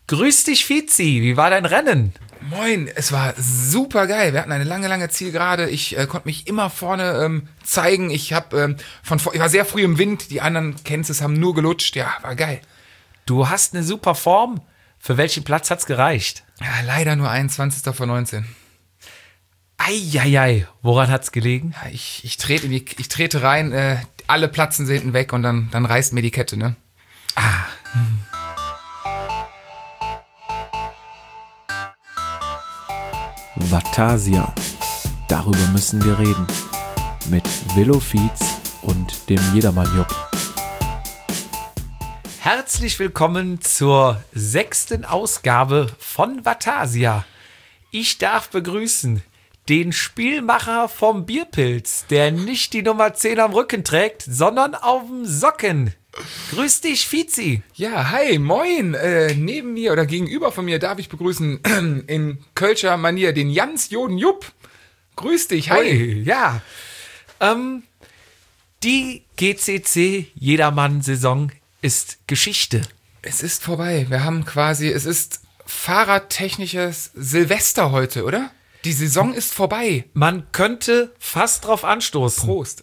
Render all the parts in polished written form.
Grüß dich, Fizi. Wie war dein Rennen? Moin, es war super geil. Wir hatten eine lange Zielgerade. Ich konnte mich immer vorne zeigen. Ich war sehr früh im Wind. Die anderen kennst es, haben nur gelutscht. Ja, war geil. Du hast eine super Form. Für welchen Platz hat's gereicht? Ja, leider nur 21. von 19. Eieiei, woran hat's gelegen? Ja, ich trete rein, alle platzen hinten weg und dann reißt mir die Kette, ne? Vatasia. Darüber müssen wir reden. Mit Willow Fietz und dem Jedermann-Jupp. Herzlich willkommen zur 6. Ausgabe von Vatasia. Ich darf begrüßen den Spielmacher vom Bierpilz, der nicht die Nummer 10 am Rücken trägt, sondern auf dem Socken. Grüß dich, Fizi. Ja, hi, moin. Neben mir oder gegenüber von mir darf ich begrüßen in Kölscher Manier den Jans Joden Jupp. Grüß dich, hi. Ui, ja. Die GCC Jedermann-Saison ist Geschichte. Es ist vorbei. Es ist fahrradtechnisches Silvester heute, oder? Die Saison ist vorbei. Man könnte fast drauf anstoßen. Prost.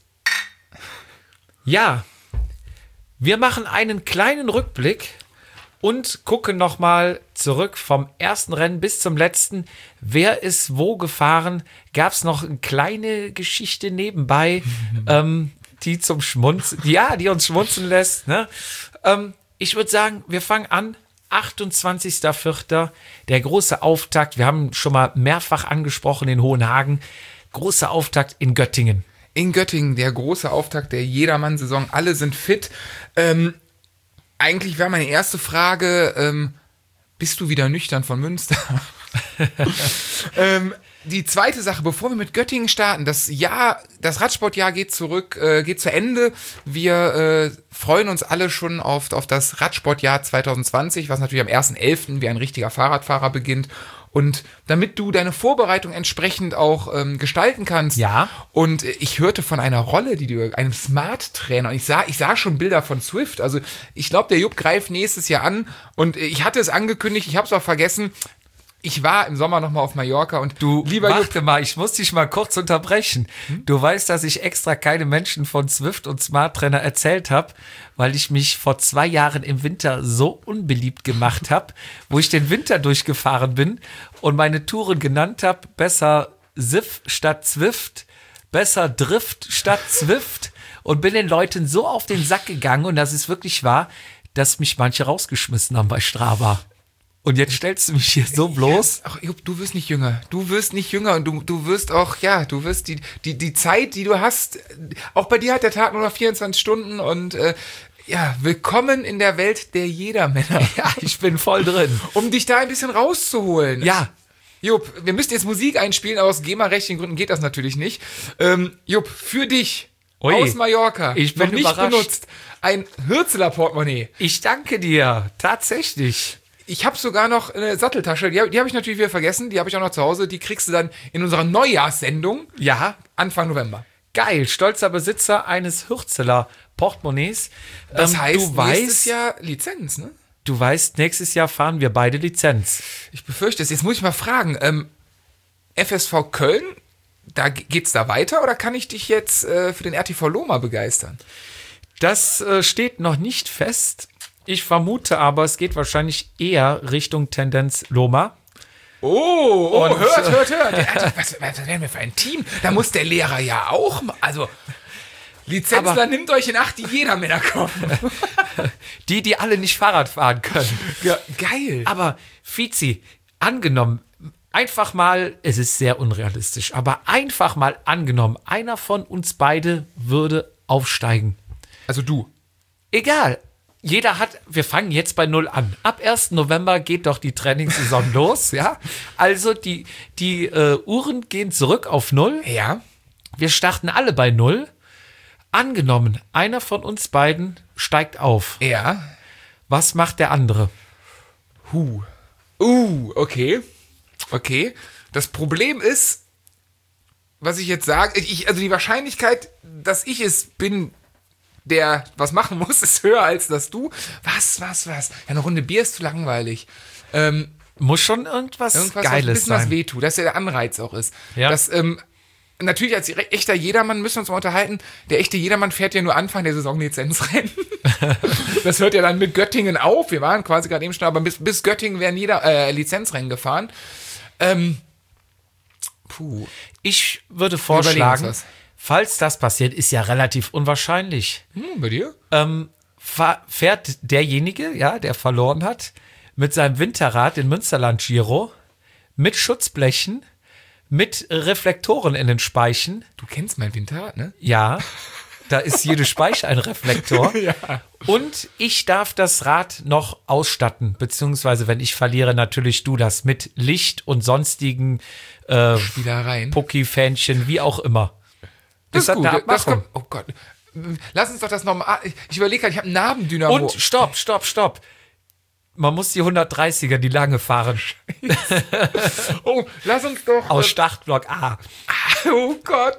Ja, wir machen einen kleinen Rückblick und gucken nochmal zurück vom ersten Rennen bis zum letzten. Wer ist wo gefahren? Gab es noch eine kleine Geschichte nebenbei, die die uns schmunzeln lässt. Ne? Ich würde sagen, wir fangen an. 28.04. Der große Auftakt. Wir haben schon mal mehrfach angesprochen in Hohenhagen. Großer Auftakt in Göttingen. In Göttingen, der große Auftakt der Jedermann-Saison. Alle sind fit. Eigentlich wäre meine erste Frage, bist du wieder nüchtern von Münster? Die zweite Sache, bevor wir mit Göttingen starten, das Radsportjahr geht zu Ende. Wir freuen uns alle schon auf das Radsportjahr 2020, was natürlich am 1.11. wie ein richtiger Fahrradfahrer beginnt. Und damit du deine Vorbereitung entsprechend auch gestalten kannst. Ja. Und ich hörte von einer Rolle, einem Smart-Trainer. Und ich sah schon Bilder von Zwift. Also ich glaube, der Jupp greift nächstes Jahr an. Und ich hatte es angekündigt, ich habe es auch vergessen. Ich war im Sommer nochmal auf Mallorca und Warte mal, ich muss dich mal kurz unterbrechen. Du weißt, dass ich extra keine Menschen von Zwift und Smart Trainer erzählt habe, weil ich mich vor 2 Jahren im Winter so unbeliebt gemacht habe, wo ich den Winter durchgefahren bin und meine Touren genannt habe, besser Sif statt Zwift, besser Drift statt Zwift und bin den Leuten so auf den Sack gegangen und das ist wirklich wahr, dass mich manche rausgeschmissen haben bei Strava. Und jetzt stellst du mich hier so bloß. Ja, ach, Jupp, du wirst nicht jünger. Du wirst nicht jünger und du wirst auch, ja, du wirst die Zeit, die du hast, auch bei dir hat der Tag nur noch 24 Stunden und willkommen in der Welt der Jedermänner. Ja, ich bin voll drin. Um dich da ein bisschen rauszuholen. Ja. Jupp, wir müssen jetzt Musik einspielen, aber aus GEMA-rechtlichen Gründen geht das natürlich nicht. Jupp, für dich aus Mallorca, ich bin noch nicht überrascht. benutzt, ein Hürzeler Portemonnaie. Ich danke dir, tatsächlich. Ich habe sogar noch eine Satteltasche, die hab ich natürlich wieder vergessen, die habe ich auch noch zu Hause, die kriegst du dann in unserer Neujahrssendung Anfang November. Geil, stolzer Besitzer eines Hürzeler Portemonnaies. Das heißt, du nächstes Jahr Lizenz, ne? Du weißt, nächstes Jahr fahren wir beide Lizenz. Ich befürchte es. Jetzt muss ich mal fragen, FSV Köln, geht's da weiter oder kann ich dich jetzt für den RTV Lohmar begeistern? Das steht noch nicht fest. Ich vermute aber, es geht wahrscheinlich eher Richtung Tendenz Lohmar. Und hört. Was werden wir für ein Team? Da muss der Lehrer ja auch mal, also Lizenzler nimmt euch in Acht, die Jedermänner kommen. Die alle nicht Fahrrad fahren können. Ja, geil. Aber Fizi, angenommen, einfach mal, es ist sehr unrealistisch, aber einfach mal angenommen, einer von uns beide würde aufsteigen. Also du. Egal. Wir fangen jetzt bei 0 an. Ab 1. November geht doch die Trainingssaison los, ja? Also die Uhren gehen zurück auf 0. Ja. Wir starten alle bei 0. Angenommen, einer von uns beiden steigt auf. Ja. Was macht der andere? Okay. Das Problem ist, was ich jetzt sage, also die Wahrscheinlichkeit, dass ich es bin, der was machen muss, ist höher als das Du. Was? Ja, eine Runde Bier ist zu langweilig. Muss schon irgendwas Irgendwas, was ein Geiles bisschen was sein. wehtut, dass ja der Anreiz auch ist. Ja. Das, natürlich als echter Jedermann müssen wir uns mal unterhalten. Der echte Jedermann fährt ja nur Anfang der Saison Lizenzrennen. Das hört ja dann mit Göttingen auf. Wir waren quasi gerade eben schon, aber bis Göttingen werden jeder Lizenzrennen gefahren. Ich würde Überlegen vorschlagen, uns was. falls das passiert, ist ja relativ unwahrscheinlich, Bei dir? fährt derjenige, ja, der verloren hat, mit seinem Winterrad den Münsterland-Giro mit Schutzblechen, mit Reflektoren in den Speichen. Du kennst mein Winterrad, ne? Ja, da ist jede Speiche ein Reflektor. Ja. Und ich darf das Rad noch ausstatten, beziehungsweise wenn ich verliere, natürlich du das mit Licht und sonstigen Spielereien. Pucki-Fähnchen, wie auch immer. Das ist hat gut. eine Das Abmachung. kommt, oh Gott. Lass uns doch das nochmal. Ich überlege gerade, ich habe einen Nabendynamo. Und stopp. Man muss die 130er, die lange fahren. Oh, lass uns doch. Aus Startblock A. Oh Gott.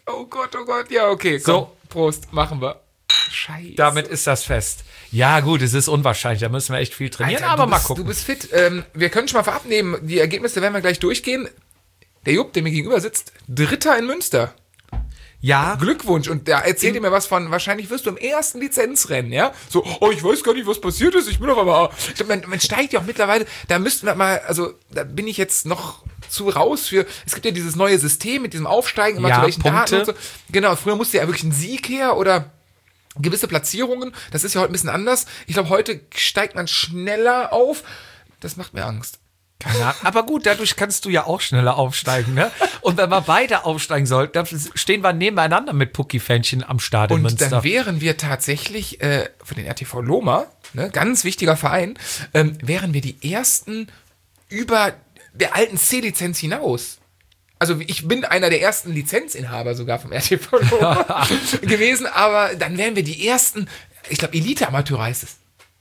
Ja, okay. Komm. So. Prost. Machen wir. Scheiße. Damit ist das fest. Ja, gut, es ist unwahrscheinlich. Da müssen wir echt viel trainieren, Alter, aber du mal bist, gucken. Du bist fit. Wir können schon mal vorab nehmen. Die Ergebnisse werden wir gleich durchgehen. Der Jupp, der mir gegenüber sitzt, Dritter in Münster. Ja, Glückwunsch. Und da erzählt ihr mir was von, wahrscheinlich wirst du im ersten Lizenzrennen, ja? So, oh, ich weiß gar nicht, was passiert ist. Ich bin auf einmal. Ich glaub, man steigt ja auch mittlerweile, da müssten wir mal, also da bin ich jetzt noch zu raus für. Es gibt ja dieses neue System mit diesem Aufsteigen, immer Ja, zu welchen Punkte. Daten und so. Genau, früher musste ja wirklich ein Sieg her oder gewisse Platzierungen. Das ist ja heute ein bisschen anders. Ich glaube, heute steigt man schneller auf. Das macht mir Angst. keine Ahnung. Aber gut, dadurch kannst du ja auch schneller aufsteigen, ne? Und wenn wir beide aufsteigen sollten, dann stehen wir nebeneinander mit Pucki-Fähnchen am Start in Und Münster. dann wären wir tatsächlich für den RTV Lohmar, ne, ganz wichtiger Verein, wären wir die ersten über der alten C-Lizenz hinaus. Also ich bin einer der ersten Lizenzinhaber sogar vom RTV Lohmar gewesen, aber dann wären wir die ersten, ich glaube Elite-Amateure heißt es.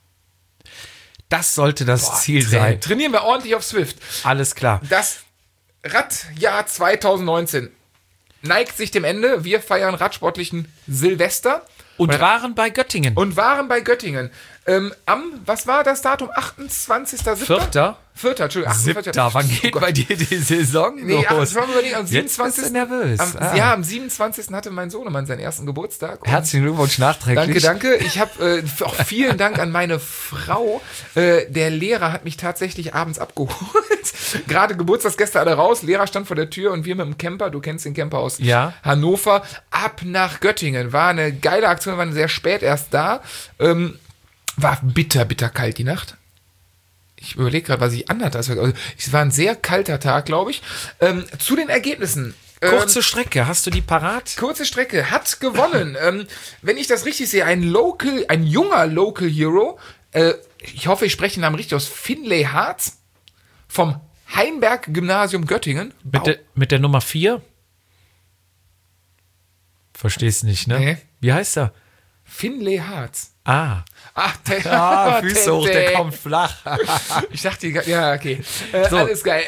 Das sollte das Ziel sein. Trainieren wir ordentlich auf Swift. Alles klar. Das Radjahr 2019 neigt sich dem Ende. Wir feiern radsportlichen Silvester. Und waren bei Göttingen. Und waren bei Göttingen. Was war das Datum? 28.07.? Vierter, Entschuldigung. 7. Wann geht bei dir die Saison Nee, los? am Jetzt 27. bist du nervös. Ja, am 27. hatte mein Sohnemann seinen ersten Geburtstag. Und Herzlichen Glückwunsch nachträglich. Danke. Ich habe auch vielen Dank an meine Frau. Der Lehrer hat mich tatsächlich abends abgeholt. Gerade Geburtstagsgäste alle raus. Lehrer stand vor der Tür und wir mit dem Camper. Du kennst den Camper aus Ja. Hannover. Ab nach Göttingen. War eine geile Aktion. Wir waren sehr spät erst da. War bitter kalt die Nacht. Ich überlege gerade, was ich anhatte. Also, es war ein sehr kalter Tag, glaube ich. Zu den Ergebnissen. Kurze Strecke, hast du die parat? Kurze Strecke, hat gewonnen. Wenn ich das richtig sehe, ein junger Local Hero, ich hoffe, ich spreche den Namen richtig aus, Finlay Harz vom Heinberg-Gymnasium Göttingen. Mit der Nummer 4? Verstehst nicht, ne? Nee. Wie heißt er? Finlay Harz. Ah. Ach, Füße hoch, der kommt flach. Ich dachte, ja, okay. So. Alles geil.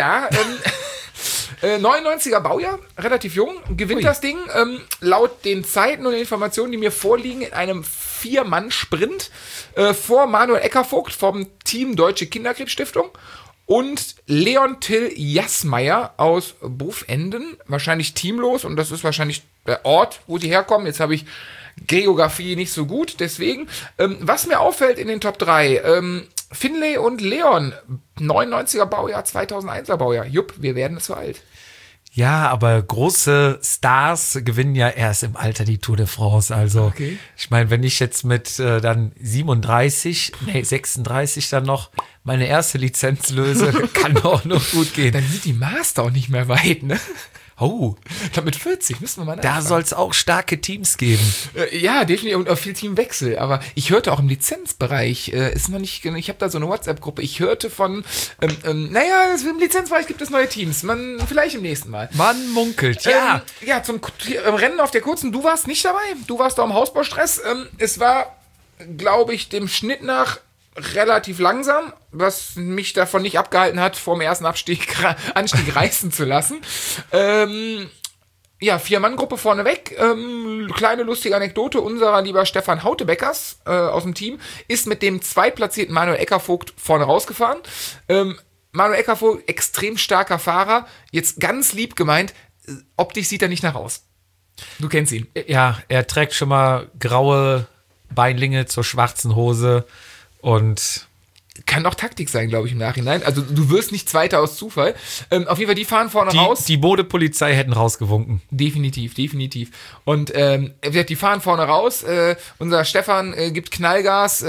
99er Baujahr, relativ jung, gewinnt das Ding. Laut den Zeiten und den Informationen, die mir vorliegen, in einem 4-Mann-Sprint vor Manuel Eckervogt vom Team Deutsche Kinderkrebsstiftung und Leon Till Jasmeier aus Buffenden, wahrscheinlich teamlos, und das ist wahrscheinlich der Ort, wo die herkommen. Jetzt habe ich Geografie nicht so gut, deswegen. Was mir auffällt in den Top 3, Finlay und Leon, 99er Baujahr, 2001er Baujahr. Jupp, wir werden zu alt. Ja, aber große Stars gewinnen ja erst im Alter die Tour de France. Also, Okay. ich meine, wenn ich jetzt mit dann 36 dann noch meine erste Lizenz löse, kann doch noch gut gehen. Dann sind die Master auch nicht mehr weit, ne? Oh, Ich glaube, mit 40 müssen wir mal da nachfragen. soll es auch starke Teams geben. Ja, definitiv, und auch viel Teamwechsel. Aber ich hörte auch im Lizenzbereich, ist noch nicht, ich habe da so eine WhatsApp-Gruppe, ich hörte von, im Lizenzbereich gibt es neue Teams. Vielleicht im nächsten Mal. Man munkelt, ja. Ja, zum Rennen auf der kurzen, du warst nicht dabei. Du warst da im Hausbaustress. Es war, glaube ich, dem Schnitt nach relativ langsam, was mich davon nicht abgehalten hat, vor dem ersten Anstieg reißen zu lassen. Ja, 4-Mann-Gruppe vorneweg. Kleine lustige Anekdote. Unser lieber Stefan Hautebeckers aus dem Team ist mit dem zweitplatzierten Manuel Eckervogt vorne rausgefahren. Manuel Eckervogt, extrem starker Fahrer. Jetzt ganz lieb gemeint, optisch sieht er nicht nach aus. Du kennst ihn. Ja, er trägt schon mal graue Beinlinge zur schwarzen Hose und kann auch Taktik sein, glaube ich, im Nachhinein. Also du wirst nicht Zweiter aus Zufall. Auf jeden Fall, die fahren vorne raus. Die Bodepolizei hätten rausgewunken. Definitiv. Und die fahren vorne raus. Unser Stefan gibt Knallgas.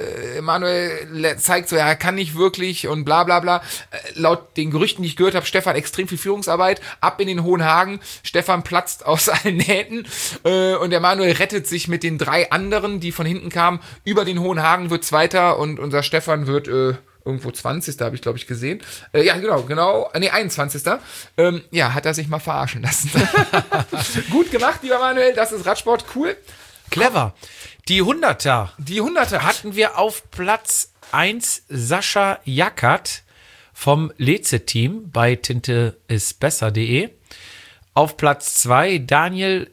Manuel zeigt so, er kann nicht wirklich und bla bla bla. Laut den Gerüchten, die ich gehört habe, Stefan extrem viel Führungsarbeit. Ab in den Hohen Hagen. Stefan platzt aus allen Nähten. Und der Manuel rettet sich mit den 3 anderen, die von hinten kamen. Über den Hohen Hagen wird Zweiter und unser Stefan wird irgendwo 20. habe ich, glaube ich, gesehen. Ja, genau. Nee, 21. Ja, hat er sich mal verarschen lassen. Gut gemacht, lieber Manuel. Das ist Radsport. Cool. Clever. Die 100er. Die 100er. Hatten wir auf Platz 1 Sascha Jackert vom Leze-Team bei tinteisbesser.de. Auf Platz 2 Daniel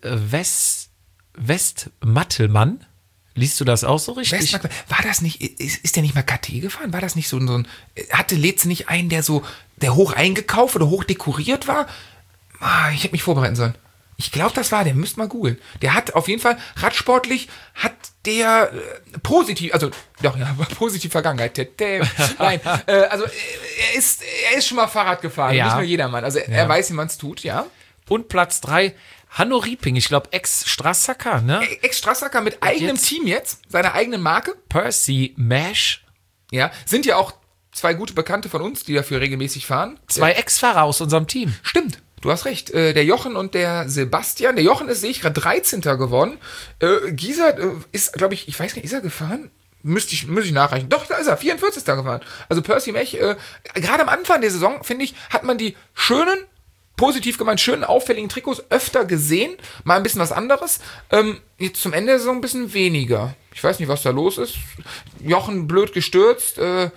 Westmattelmann. Liest du das auch so richtig? War das nicht, ist der nicht mal KT gefahren? War das nicht so ein, hatte Leze nicht einen, der hoch eingekauft oder hoch dekoriert war? Ich hätte mich vorbereiten sollen. Ich glaube, das war der, müsst mal googeln. Der hat auf jeden Fall, radsportlich hat der positiv Vergangenheit. Nein, also er ist schon mal Fahrrad gefahren, ja. Nicht nur jedermann. Also er weiß, wie man es tut, ja. Und Platz 3 Hanno Rieping, ich glaube Ex-Strassacker, ne? Ex-Strassacker mit eigenem Team jetzt, seiner eigenen Marke. Percy Mash. Ja, sind ja auch 2 gute Bekannte von uns, die dafür regelmäßig fahren. 2 Ex-Fahrer aus unserem Team. Stimmt, du hast recht. Der Jochen und der Sebastian. Der Jochen ist, sehe ich gerade, 13. geworden. Gieser ist, glaube ich weiß gar nicht, ist er gefahren? Müsste ich nachreichen. Doch, da ist er, 44. gefahren. Also Percy Mech, gerade am Anfang der Saison, finde ich, hat man die positiv gemeint, schönen, auffälligen Trikots öfter gesehen. Mal ein bisschen was anderes. Jetzt zum Ende der Saison ein bisschen weniger. Ich weiß nicht, was da los ist. Jochen blöd gestürzt.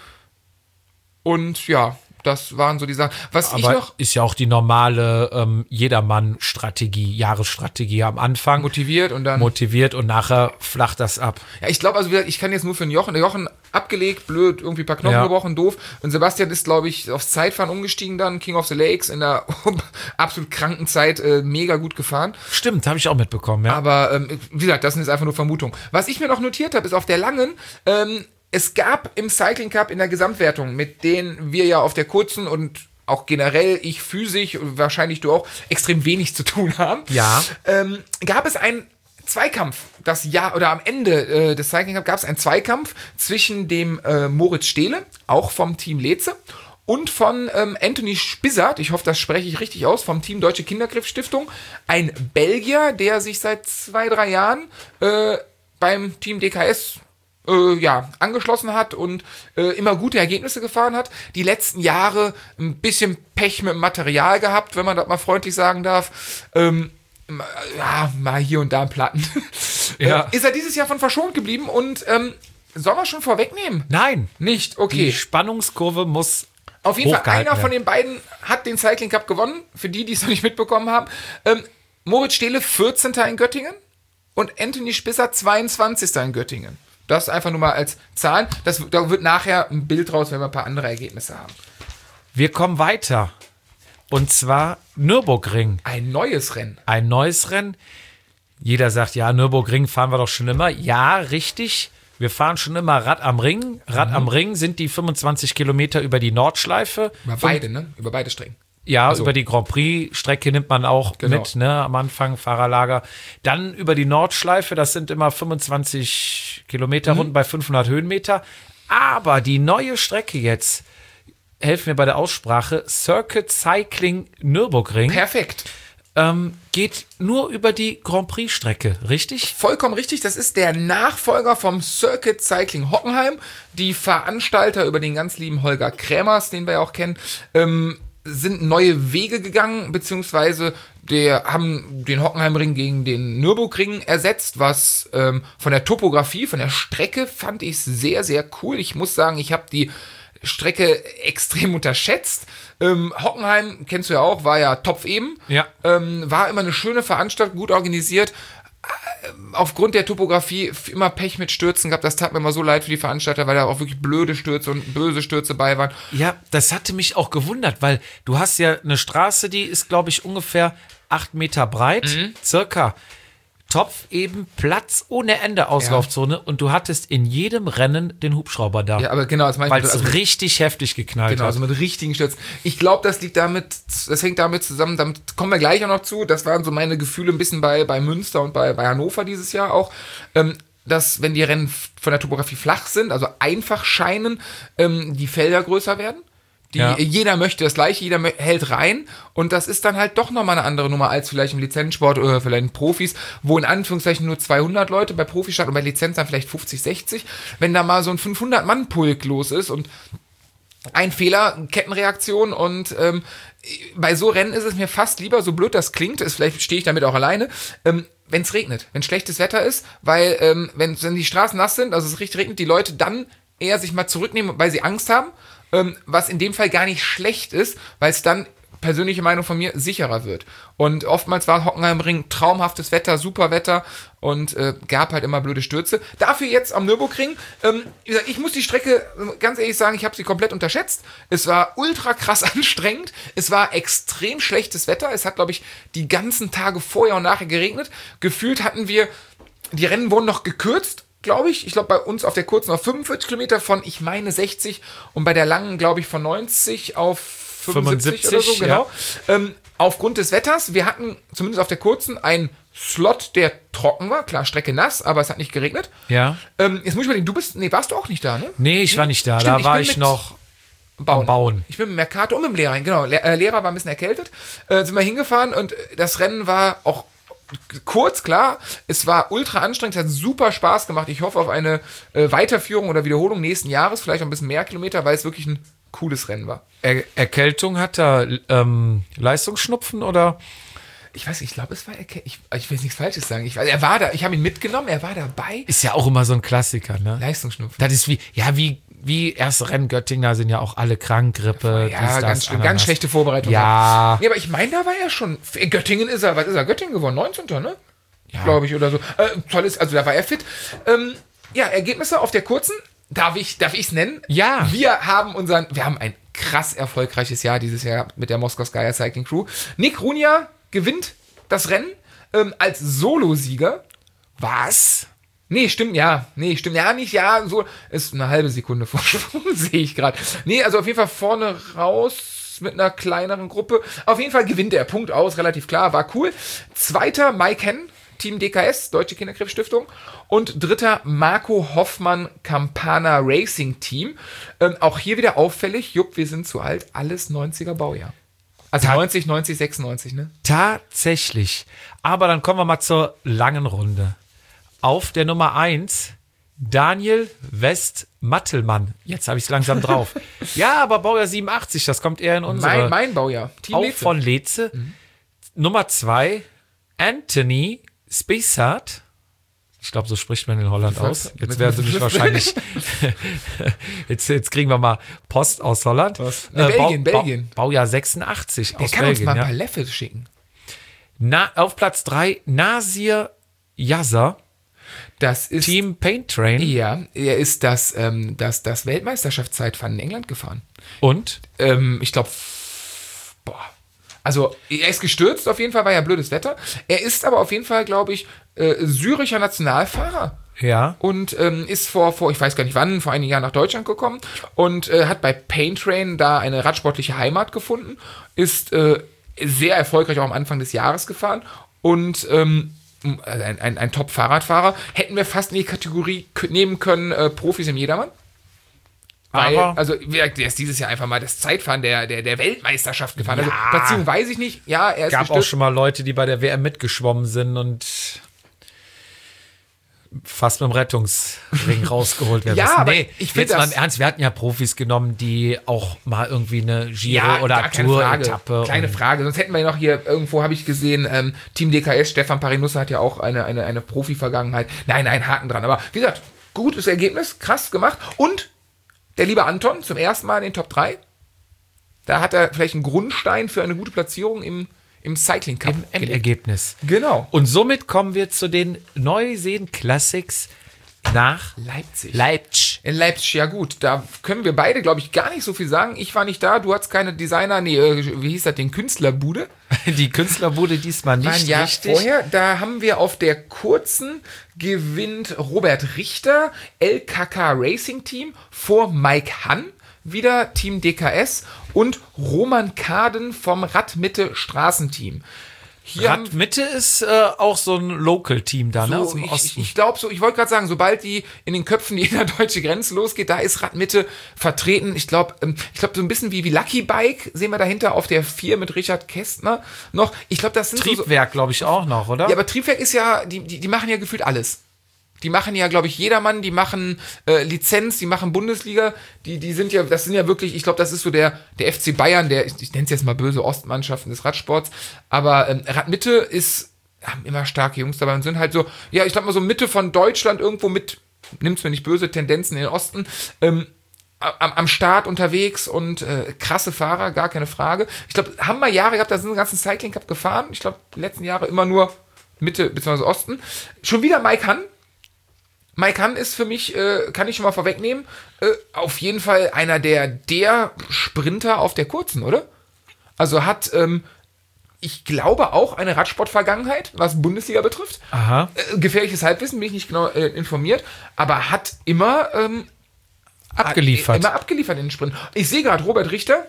Und ja, das waren so die Sachen. Aber ist ja auch die normale Jedermann-Strategie, Jahresstrategie am Anfang. Motiviert und nachher flacht das ab. Ja, ich glaube, also wie gesagt, ich kann jetzt nur für den Jochen. Der Jochen abgelegt, blöd, irgendwie ein paar Knochen gebrochen, doof. Und Sebastian ist, glaube ich, aufs Zeitfahren umgestiegen dann, King of the Lakes, in der absolut kranken Zeit mega gut gefahren. Stimmt, habe ich auch mitbekommen, ja. Aber wie gesagt, das sind jetzt einfach nur Vermutungen. Was ich mir noch notiert habe, ist auf der langen, es gab im Cycling Cup in der Gesamtwertung, mit denen wir ja auf der kurzen und auch generell ich physisch und wahrscheinlich du auch extrem wenig zu tun haben. Ja. Gab es einen Zweikampf, am Ende des Cycling Cup gab es einen Zweikampf zwischen dem Moritz Stehle, auch vom Team Leze, und von Anthony Spissart, ich hoffe, das spreche ich richtig aus, vom Team Deutsche Kinderkrebsstiftung, ein Belgier, der sich seit 2-3 Jahren beim Team DKS angeschlossen hat und immer gute Ergebnisse gefahren hat. Die letzten Jahre ein bisschen Pech mit dem Material gehabt, wenn man das mal freundlich sagen darf. Mal hier und da ein Platten. Ja. Ist er dieses Jahr von verschont geblieben und soll man schon vorwegnehmen? Nein. Nicht, okay. Die Spannungskurve muss auf jeden Fall einer von den beiden hat den Cycling Cup gewonnen, für die es noch nicht mitbekommen haben. Moritz Stehle 14. in Göttingen und Anthony Spissart 22. in Göttingen. Das einfach nur mal als Zahlen. Da wird nachher ein Bild raus, wenn wir ein paar andere Ergebnisse haben. Wir kommen weiter. Und zwar Nürburgring. Ein neues Rennen. Ein neues Rennen. Jeder sagt, ja, Nürburgring fahren wir doch schon immer. Ja, richtig. Wir fahren schon immer Rad am Ring. Rad am Ring sind die 25 Kilometer über die Nordschleife. Über beide, ne? Über beide Strecken. Ja, also über die Grand Prix-Strecke nimmt man auch mit, ne, am Anfang, Fahrerlager. Dann über die Nordschleife, das sind immer 25 Kilometer Runden bei 500 Höhenmeter. Aber die neue Strecke jetzt, helfen mir bei der Aussprache, Circuit Cycling Nürburgring. Perfekt. Geht nur über die Grand Prix-Strecke, richtig? Vollkommen richtig, das ist der Nachfolger vom Circuit Cycling Hockenheim. Die Veranstalter über den ganz lieben Holger Krämers, den wir ja auch kennen, sind neue Wege gegangen, beziehungsweise haben den Hockenheimring gegen den Nürburgring ersetzt, was von der Topografie, von der Strecke fand ich sehr, sehr cool. Ich muss sagen, ich habe die Strecke extrem unterschätzt. Hockenheim, kennst du ja auch, war ja Topf eben. Ja. War immer eine schöne Veranstaltung, gut organisiert. Aufgrund der Topografie immer Pech mit Stürzen gehabt. Das tat mir immer so leid für die Veranstalter, weil da auch wirklich blöde Stürze und böse Stürze bei waren. Ja, das hatte mich auch gewundert, weil du hast ja eine Straße, die ist, glaube ich, ungefähr 8 Meter breit, circa Topf eben, Platz ohne Ende Auslaufzone und du hattest in jedem Rennen den Hubschrauber da. Ja, aber genau, das meine weil ich. es richtig heftig geknallt Genau, hat. also mit richtigen Stürzen. Ich glaube, das hängt damit zusammen, damit kommen wir gleich auch noch zu. Das waren so meine Gefühle ein bisschen bei Münster und bei Hannover dieses Jahr auch. Dass, wenn die Rennen von der Topografie flach sind, also einfach scheinen, die Felder größer werden. Jeder möchte das Gleiche, jeder hält rein und das ist dann halt doch nochmal eine andere Nummer als vielleicht im Lizenzsport oder vielleicht in Profis, wo in Anführungszeichen nur 200 Leute bei Profi starten und bei Lizenz dann vielleicht 50, 60. Wenn da mal so ein 500-Mann-Pulk los ist und ein Fehler, Kettenreaktion und bei so Rennen ist es mir fast lieber, so blöd das klingt, vielleicht stehe ich damit auch alleine, wenn es regnet, wenn schlechtes Wetter ist, weil wenn die Straßen nass sind, also es richtig regnet, die Leute dann eher sich mal zurücknehmen, weil sie Angst haben, was in dem Fall gar nicht schlecht ist, weil es dann, persönliche Meinung von mir, sicherer wird. Und oftmals war Hockenheimring traumhaftes Wetter, super Wetter und gab halt immer blöde Stürze. Dafür jetzt am Nürburgring, wie gesagt, ich muss die Strecke ganz ehrlich sagen, ich habe sie komplett unterschätzt. Es war ultra krass anstrengend, es war extrem schlechtes Wetter, es hat, glaube ich, die ganzen Tage vorher und nachher geregnet. Gefühlt hatten wir, die Rennen wurden noch gekürzt, glaube ich. Ich glaube, bei uns auf der kurzen auf 45 Kilometer von, ich meine, 60 und bei der langen, glaube ich, von 90 auf 75 oder so, genau. Ja. Aufgrund des Wetters, wir hatten zumindest auf der kurzen einen Slot, der trocken war. Klar, Strecke nass, aber es hat nicht geregnet. Ja. Jetzt muss ich überlegen, warst du auch nicht da, ne? Nee, ich war nicht da. Stimmt, da war ich noch bauen. Ich bin mit Mercator und mit dem Lehrer, genau. Lehrer war ein bisschen erkältet. Sind wir hingefahren und das Rennen war auch kurz, klar, es war ultra anstrengend, es hat super Spaß gemacht. Ich hoffe auf eine Weiterführung oder Wiederholung nächsten Jahres, vielleicht auch ein bisschen mehr Kilometer, weil es wirklich ein cooles Rennen war. Erkältung, hat er Leistungsschnupfen oder? Ich weiß, ich glaube, es war ich will nichts Falsches sagen. Er war da, ich habe ihn mitgenommen, er war dabei. Ist ja auch immer so ein Klassiker, ne? Leistungsschnupfen. Das ist wie erste Rennen Göttingen, da sind ja auch alle krank, Grippe. Ja, ganz schlechte Vorbereitung. Ja. Ja, aber ich meine, da war er schon. Göttingen was ist er? Göttingen gewonnen, 19. ne? Ja. Glaube ich, oder so. Also da war er fit. Ergebnisse auf der kurzen. Darf ich es nennen? Ja. Wir haben ein krass erfolgreiches Jahr dieses Jahr mit der Moskau Skya Cycling Crew. Nick Runja gewinnt das Rennen als Solosieger. Was? Nee, stimmt, ja. Nee, stimmt, ja, nicht, ja, so, ist eine halbe Sekunde Vorsprung, sehe ich gerade. Nee, also auf jeden Fall vorne raus mit einer kleineren Gruppe. Auf jeden Fall gewinnt er, Punkt aus, relativ klar, war cool. Zweiter, Mike Henn, Team DKS, Deutsche Kinderkrebsstiftung. Und dritter, Marco Hoffmann, Campana Racing Team. Auch hier wieder auffällig, Jupp, wir sind zu alt, alles 90er Baujahr. Also 90, 96, ne? Tatsächlich. Aber dann kommen wir mal zur langen Runde. Auf der Nummer 1, Daniel West-Mattelmann. Jetzt habe ich es langsam drauf. Ja, aber Baujahr 87, das kommt eher in unsere. Mein Baujahr. Team Leze. Von Leze. Nummer 2, Anthony Spessart. Ich glaube, so spricht man in Holland aus. Jetzt werden sie mich wahrscheinlich. jetzt kriegen wir mal Post aus Holland. Belgien. Baujahr 86 Der aus kann Belgien. Uns mal ein paar Leffel schicken. Auf Platz 3, Nasir Yazzer. Das ist Team Paint Train. Ja, er ist das Weltmeisterschaftszeitfahren in England gefahren. Und? Ich glaube, also er ist gestürzt, auf jeden Fall, war ja blödes Wetter. Er ist aber auf jeden Fall, glaube ich, syrischer Nationalfahrer. Ja. Und ist vor, ich weiß gar nicht wann, vor einigen Jahren nach Deutschland gekommen und hat bei Paint Train da eine radsportliche Heimat gefunden, ist sehr erfolgreich auch am Anfang des Jahres gefahren und ein Top-Fahrradfahrer. Hätten wir fast in die Kategorie nehmen können, Profis im Jedermann. Also, der ist dieses Jahr einfach mal das Zeitfahren der Weltmeisterschaft gefahren. Ja. Also, Platzierung weiß ich nicht. Ja, er ist gab auch schon mal Leute, die bei der WM mitgeschwommen sind und fast mit dem Rettungsring rausgeholt werden. Ja, aber nee, ich finde jetzt mal im Ernst, wir hatten ja Profis genommen, die auch mal irgendwie eine Giro- oder Tour-Etappe. Kleine Frage, sonst hätten wir ja noch hier, irgendwo habe ich gesehen, Team DKS, Stefan Parinusse hat ja auch eine Profi-Vergangenheit. Nein, Haken dran. Aber wie gesagt, gutes Ergebnis, krass gemacht und der liebe Anton zum ersten Mal in den Top 3. Da hat er vielleicht einen Grundstein für eine gute Platzierung im Cycling Cup. Im Endergebnis. Genau. Und somit kommen wir zu den Neuseen Classics nach Leipzig. In Leipzig, ja gut, da können wir beide, glaube ich, gar nicht so viel sagen. Ich war nicht da, du hattest keine Designer, wie hieß das, den Künstlerbude? Die Künstlerbude diesmal nicht Ein Jahr richtig. vorher, da haben wir auf der kurzen gewinnt Robert Richter, LKK Racing Team, vor Mike Hann, wieder Team DKS und Roman Kaden vom Radmitte Straßenteam. Hier Radmitte ist auch so ein Local-Team da, ne? Aus so, dem Osten. ich glaube so, ich wollte gerade sagen, sobald die in den Köpfen die innerdeutsche Grenze losgeht, da ist Radmitte vertreten. Ich glaube so ein bisschen wie Lucky Bike sehen wir dahinter auf der 4 mit Richard Kästner noch. Ich glaube, das sind Triebwerk, glaube ich, auch noch, oder? Ja, aber Triebwerk ist ja, die machen ja gefühlt alles. Die machen ja, glaube ich, jedermann, die machen Lizenz, die machen Bundesliga, die sind ja, das sind ja wirklich, ich glaube, das ist so der FC Bayern, ich nenne es jetzt mal böse Ostmannschaften des Radsports, aber Radmitte haben immer starke Jungs dabei und sind halt so, ja, ich glaube mal so Mitte von Deutschland irgendwo mit, nimm's mir nicht böse, Tendenzen in den Osten, am Start unterwegs und krasse Fahrer, gar keine Frage. Ich glaube, haben wir Jahre gehabt, da sind den ganzen Cycling Cup gefahren, ich glaube, die letzten Jahre immer nur Mitte bzw. Osten. Schon wieder Mike Hann. Mike Hann ist für mich, kann ich schon mal vorwegnehmen, auf jeden Fall einer der Sprinter auf der kurzen, oder? Also hat, ich glaube, auch eine Radsport-Vergangenheit, was Bundesliga betrifft. Aha. Gefährliches Halbwissen, bin ich nicht genau informiert, aber hat immer Abgeliefert. Immer abgeliefert in den Sprint. Ich sehe gerade Robert Richter,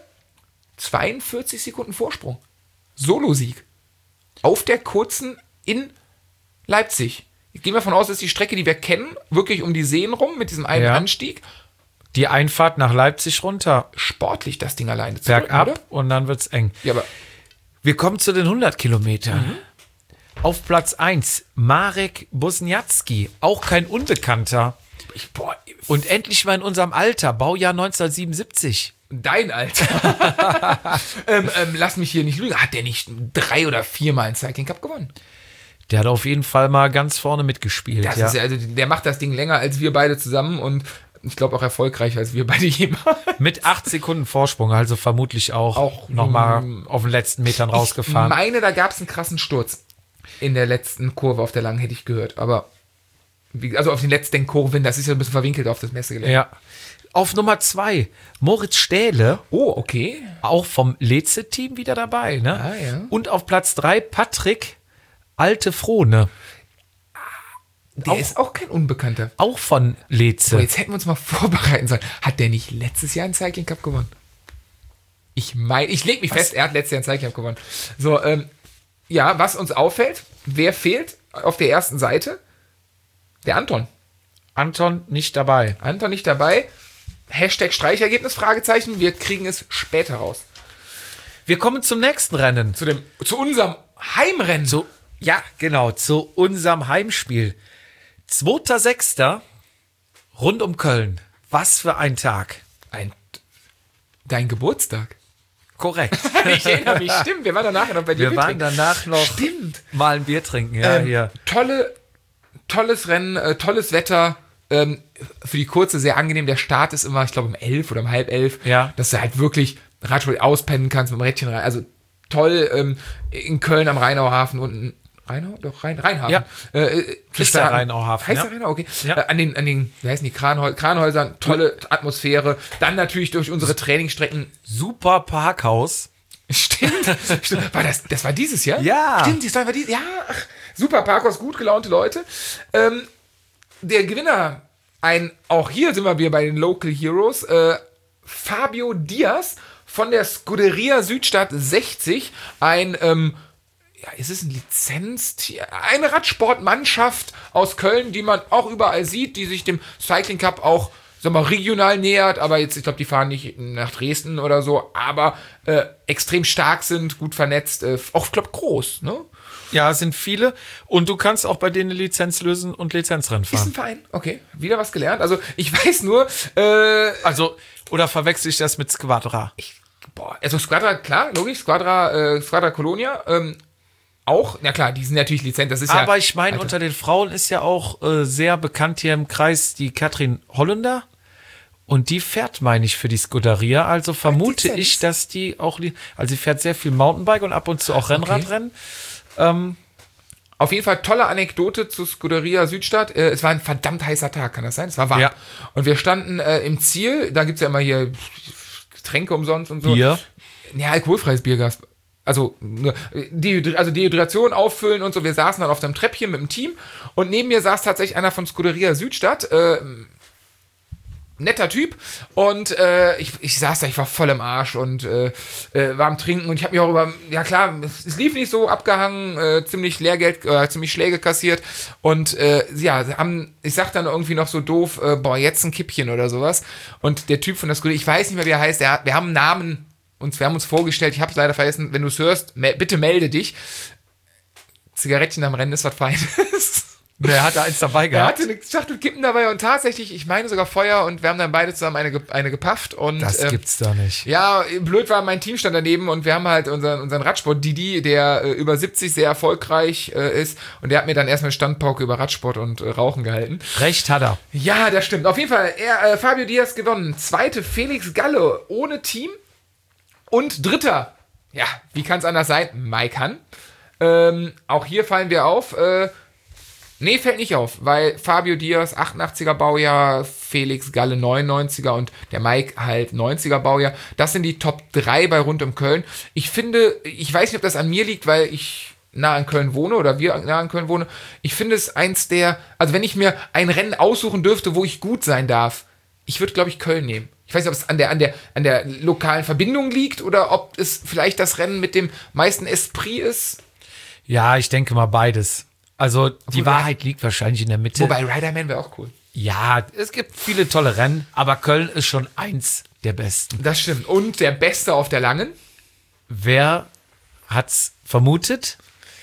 42 Sekunden Vorsprung. Solosieg. Auf der kurzen in Leipzig. Ich gehe mal davon aus, dass die Strecke, die wir kennen, wirklich um die Seen rum, mit diesem einen Anstieg. Die Einfahrt nach Leipzig runter. Sportlich, das Ding alleine zu Bergab drücken, und dann wird's eng. Ja, aber Wir kommen zu den 100 Kilometern. Auf Platz 1 Marek Bosniacki, auch kein Unbekannter. Und endlich mal in unserem Alter, Baujahr 1977. dein Alter. Lass mich hier nicht lügen. Hat der nicht 3 oder 4 Mal einen Cycling Cup gewonnen? Der hat auf jeden Fall mal ganz vorne mitgespielt. Das ist ja, also der macht das Ding länger als wir beide zusammen und ich glaube auch erfolgreicher als wir beide jemals. Mit 8 Sekunden Vorsprung, also vermutlich auch nochmal auf den letzten Metern rausgefahren. Ich meine, da gab es einen krassen Sturz in der letzten Kurve auf der langen, hätte ich gehört. Aber, also auf den letzten Kurven, das ist ja ein bisschen verwinkelt auf das Messegelände. Ja. Auf Nummer 2 Moritz Stähle. Oh, okay. Auch vom Leze-Team wieder dabei. Ne? Ah, ja. Und auf Platz 3 Patrick Alte Frohne. Der ist auch kein Unbekannter. Auch von Leze. So, jetzt hätten wir uns mal vorbereiten sollen. Hat der nicht letztes Jahr einen Cycling Cup gewonnen? Ich lege mich fest, er hat letztes Jahr einen Cycling Cup gewonnen. So, ja, was uns auffällt, wer fehlt auf der ersten Seite? Der Anton. Anton nicht dabei. Anton nicht dabei. Hashtag Streichergebnis, Fragezeichen. Wir kriegen es später raus. Wir kommen zum nächsten Rennen. Zu unserem Heimrennen. Ja, genau, zu unserem Heimspiel. 2.6. rund um Köln. Was für ein Tag. Dein Geburtstag. Korrekt. Ich erinnere mich, stimmt. Wir waren danach noch bei dir. Wir waren danach noch mal ein Bier trinken. Ja, hier. Tolles Rennen, tolles Wetter. Für die kurze sehr angenehm. Der Start ist immer, ich glaube, um 11 oder um halb 11. Ja. Dass du halt wirklich Radsport auspennen kannst mit dem Rädchen rein. Also toll in Köln am Rheinauhafen unten. Rheinhafen. Ja. Ist der Rheinauhafen. Heißt der Rheinau? Okay. Ja. An den, wie heißen die, Kranhäusern, tolle Atmosphäre. Dann natürlich durch unsere Trainingsstrecken. Super Parkhaus. Stimmt. Das war dieses Jahr? Ja. Stimmt, das war dieses Jahr. Ja, super Parkhaus, gut gelaunte Leute. Der Gewinner, auch hier sind wir wieder bei den Local Heroes, Fabio Diaz von der Scuderia Südstadt 60, ist es ein Lizenztier? Eine Radsportmannschaft aus Köln, die man auch überall sieht, die sich dem Cycling Cup auch, sag mal, regional nähert, aber jetzt, ich glaube, die fahren nicht nach Dresden oder so, aber extrem stark sind, gut vernetzt, auch, ich glaube, groß, ne? Ja, sind viele. Und du kannst auch bei denen eine Lizenz lösen und Lizenzrennen Ist fahren. ein Verein, okay, wieder was gelernt. Also, ich weiß nur, Oder verwechsel ich das mit Squadra? also Squadra, klar, logisch, Squadra Colonia, auch, na klar, die sind natürlich Lizenz, das ist ja... Aber ich meine, unter den Frauen ist ja auch sehr bekannt hier im Kreis die Katrin Holländer Und die fährt, meine ich, für die Scuderia. Also vermute Lizenz. ich, dass die auch, also sie fährt sehr viel Mountainbike und ab und zu auch Rennradrennen. Auf jeden Fall tolle Anekdote zu Scuderia Südstadt. Es war ein verdammt heißer Tag, kann das sein? Es war warm. Ja. Und wir standen im Ziel, da gibt's ja immer hier Getränke umsonst und so. Bier. Ja, alkoholfreies Biergas. Also Dehydration auffüllen und so. Wir saßen dann auf dem Treppchen mit dem Team und neben mir saß tatsächlich einer von Scuderia Südstadt, netter Typ und ich saß da, ich war voll im Arsch und war am Trinken und ich habe mich auch ja klar, es lief nicht so, abgehangen, ziemlich Lehrgeld, ziemlich Schläge kassiert und ich sag dann irgendwie noch so doof, jetzt ein Kippchen oder sowas und der Typ von der Scuderia, ich weiß nicht mehr, wie er heißt, wir haben einen Namen und wir haben uns vorgestellt, ich habe es leider vergessen, wenn du es hörst, bitte melde dich. Zigarettchen am Rennen ist was Feines. Wer hatte eins dabei Er gehabt? hatte eine Schachtel Kippen dabei und tatsächlich, ich meine sogar Feuer und wir haben dann beide zusammen eine gepafft und Das gibt's doch nicht. ja, blöd war, mein Team stand daneben und wir haben halt unseren Radsport Didi, der über 70 sehr erfolgreich ist und der hat mir dann erstmal eine Standpauke über Radsport und Rauchen gehalten. Recht hat er. Ja, das stimmt. Auf jeden Fall, Fabio Diaz gewonnen. Zweite Felix Galle ohne Team und dritter, ja, wie kann es anders sein? Mike Hann. Auch hier fallen wir auf, nee, fällt nicht auf, weil Fabio Diaz 88er Baujahr, Felix Galle 99er und der Mike halt 90er Baujahr. Das sind die Top 3 bei Rund um Köln. Ich finde, ich weiß nicht, ob das an mir liegt, weil ich nah an Köln wohne oder wir nah an Köln wohnen. Ich finde es eins der, also wenn ich mir ein Rennen aussuchen dürfte, wo ich gut sein darf, ich würde, glaube ich, Köln nehmen. Ich weiß nicht, ob es an der lokalen Verbindung liegt oder ob es vielleicht das Rennen mit dem meisten Esprit ist. Ja, ich denke mal beides. Also die Wahrheit liegt wahrscheinlich in der Mitte. Wobei Riderman wäre auch cool. Ja, es gibt viele tolle Rennen, aber Köln ist schon eins der besten. Das stimmt. Und der Beste auf der Langen? Wer hat's vermutet?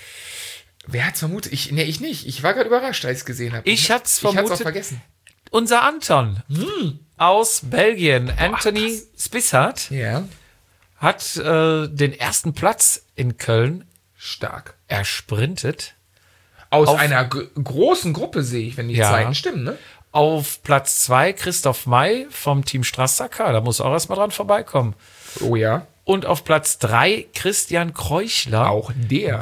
Wer hat's vermutet? Ich nicht. Ich war gerade überrascht, als ich es gesehen habe. Ich hat's Ich hat's vermutet. auch vergessen. Unser Anton aus Belgien, Anthony Spissart, Ja. hat den ersten Platz in Köln Stark. ersprintet. Aus Auf- einer großen Gruppe sehe ich, wenn die Ja. Zeiten stimmen, ne? Auf Platz 2 Christoph May vom Team Strassacker. Da muss auch erstmal dran vorbeikommen. Oh ja. Und auf Platz 3 Christian Kreuchler. Auch der.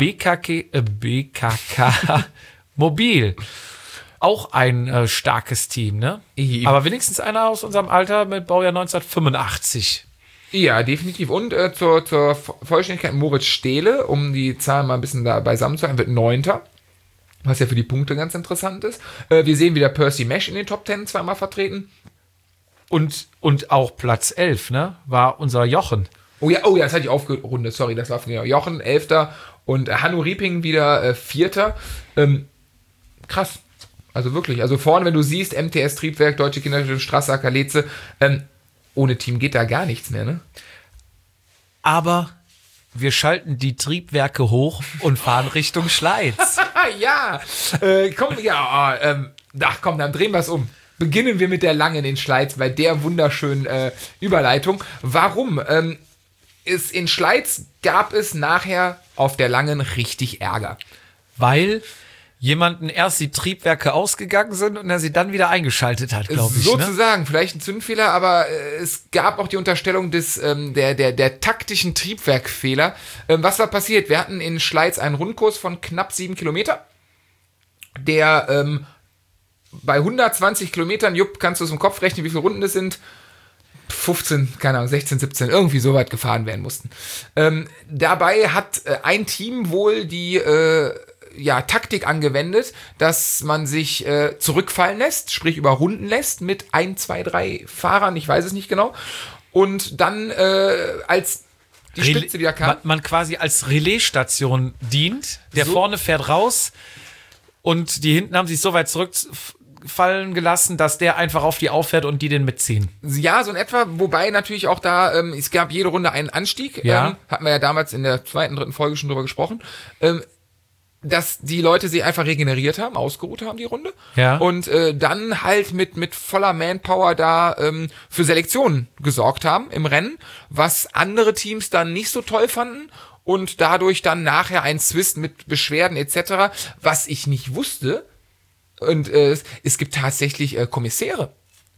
BKK Mobil. Auch ein starkes Team, ne? Ja. Aber wenigstens einer aus unserem Alter mit Baujahr 1985. Ja, definitiv. Und zur Vollständigkeit Moritz Stehle, um die Zahlen mal ein bisschen da beisammen zu halten, wird 9. Was ja für die Punkte ganz interessant ist. Wir sehen wieder Percy Mesh in den Top 10 zweimal vertreten. Und auch Platz 11, ne? War unser Jochen. Oh ja, das hatte ich aufgerundet. Sorry, das war von mir. Jochen, 11. Und Hanno Rieping wieder 4. Krass. Also wirklich. Also vorne, wenn du siehst, MTS Triebwerk, Deutsche Kinderschule, Strassacker, Leze, ohne Team geht da gar nichts mehr, ne? Aber wir schalten die Triebwerke hoch und fahren Richtung Schleiz. Ja, komm, dann drehen wir es um. Beginnen wir mit der Langen in Schleiz, bei der wunderschönen Überleitung. Warum? In Schleiz gab es nachher auf der Langen richtig Ärger. Weil jemanden erst die Triebwerke ausgegangen sind und er sie dann wieder eingeschaltet hat, glaube ich. Ne? Sozusagen, vielleicht ein Zündfehler, aber es gab auch die Unterstellung der taktischen Triebwerkfehler. Was war passiert? Wir hatten in Schleiz einen Rundkurs von knapp 7 Kilometer, der bei 120 Kilometern, Jupp, kannst du es im Kopf rechnen, wie viele Runden es sind? 15, keine Ahnung, 16, 17, irgendwie so weit gefahren werden mussten. Dabei hat ein Team wohl die Taktik angewendet, dass man sich zurückfallen lässt, sprich überrunden lässt mit 1, 2, 3 Fahrern, ich weiß es nicht genau. Und dann als die Spitze wieder kam. Man quasi als Relaisstation dient. Der So. vorne fährt raus und die hinten haben sich so weit zurückfallen gelassen, dass der einfach auf die auffährt und die den mitziehen. Ja, so in etwa, wobei natürlich auch da, es gab jede Runde einen Anstieg. Ja. Hatten wir ja damals in der 2., 3. Folge schon drüber gesprochen. Dass die Leute sich einfach regeneriert haben, ausgeruht haben, die Runde. Ja. Und dann halt mit voller Manpower da für Selektionen gesorgt haben im Rennen, was andere Teams dann nicht so toll fanden und dadurch dann nachher ein Zwist mit Beschwerden etc., was ich nicht wusste. Und es gibt tatsächlich Kommissäre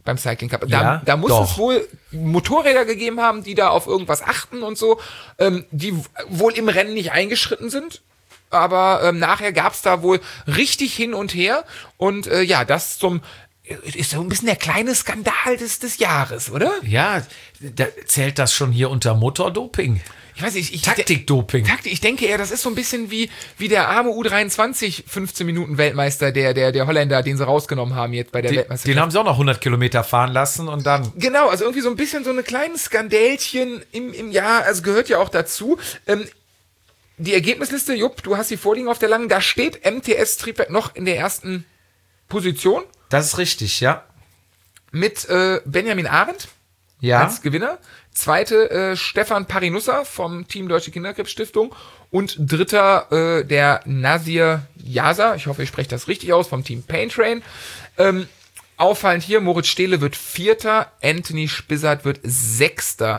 beim Cycling Cup. Ja, Da muss doch. es wohl Motorräder gegeben haben, die da auf irgendwas achten und so, die wohl im Rennen nicht eingeschritten sind. Aber nachher gab es da wohl richtig hin und her. Und das ist so ein bisschen der kleine Skandal des Jahres, oder? Ja, da zählt das schon hier unter Motordoping. Ich weiß nicht, Taktikdoping. Ich denke eher, das ist so ein bisschen wie der arme U23 15-Minuten-Weltmeister, der Holländer, den sie rausgenommen haben jetzt bei der Weltmeisterschaft. Den haben sie auch noch 100 Kilometer fahren lassen und dann. Genau, also irgendwie so ein bisschen so eine kleine Skandälchen im Jahr, also gehört ja auch dazu. Die Ergebnisliste, Jupp, du hast sie vorliegen auf der langen, da steht MTS Triebwerk noch in der ersten Position Das ist richtig, ja. mit Benjamin Arendt Ja. als Gewinner. Zweite Stefan Parinussa vom Team Deutsche Kinderkrebsstiftung und dritter der Nasir Yasa, ich hoffe, ich spreche das richtig aus, vom Team Pain Train. Auffallend hier, Moritz Stehle wird Vierter, Anthony Spissart wird Sechster.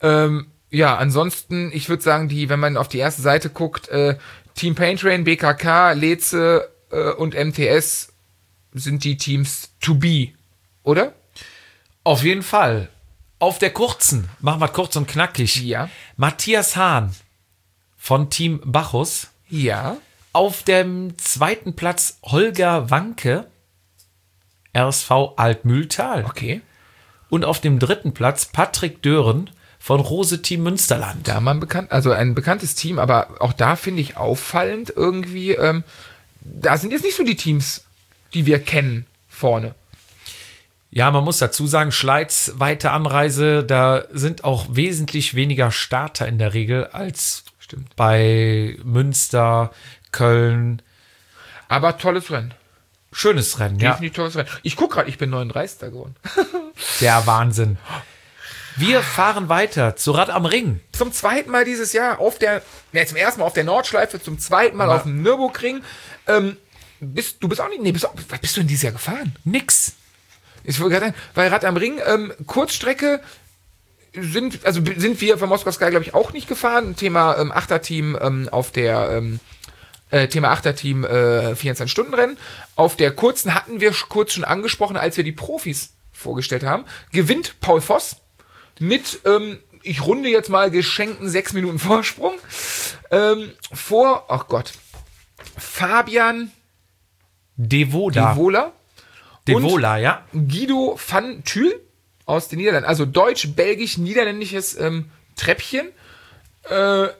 Ansonsten, ich würde sagen, wenn man auf die erste Seite guckt, Team Pain Train, BKK, Leze und MTS sind die Teams to be, oder? Auf jeden Fall. Auf der kurzen, machen wir kurz und knackig. Ja. Matthias Hahn von Team Bacchus. Ja. Auf dem zweiten Platz Holger Wanke, RSV Altmühltal. Okay. Und auf dem dritten Platz Patrick Dören von Rose Team Münsterland. Da mal ein bekanntes Team, aber auch da finde ich auffallend irgendwie, da sind jetzt nicht so die Teams, die wir kennen vorne. Ja, man muss dazu sagen, Schleiz, weite Anreise, da sind auch wesentlich weniger Starter in der Regel als bei Münster, Köln. Aber tolles Rennen. Schönes Rennen, ja. Definitiv tolles Rennen. Ich gucke gerade, ich bin 39. geworden. Der Wahnsinn. Wir fahren weiter zu Rad am Ring. Zum zweiten Mal dieses Jahr zum ersten Mal auf der Nordschleife, zum zweiten Mal auf dem Nürburgring. Du bist auch nicht, was bist du denn dieses Jahr gefahren? Nix. Ich wollte gerade sagen, bei Rad am Ring, Kurzstrecke sind wir von Moskau Sky, glaube ich, auch nicht gefahren. Thema Achterteam Thema Achterteam 24-Stunden-Rennen. Auf der kurzen hatten wir kurz schon angesprochen, als wir die Profis vorgestellt haben. Gewinnt Paul Voss mit, ich runde jetzt mal, geschenkten 6 Minuten Vorsprung. Fabian Devola. Devola, ja. Guido van Thül aus den Niederlanden. Also deutsch-belgisch-niederländisches Treppchen. Vierter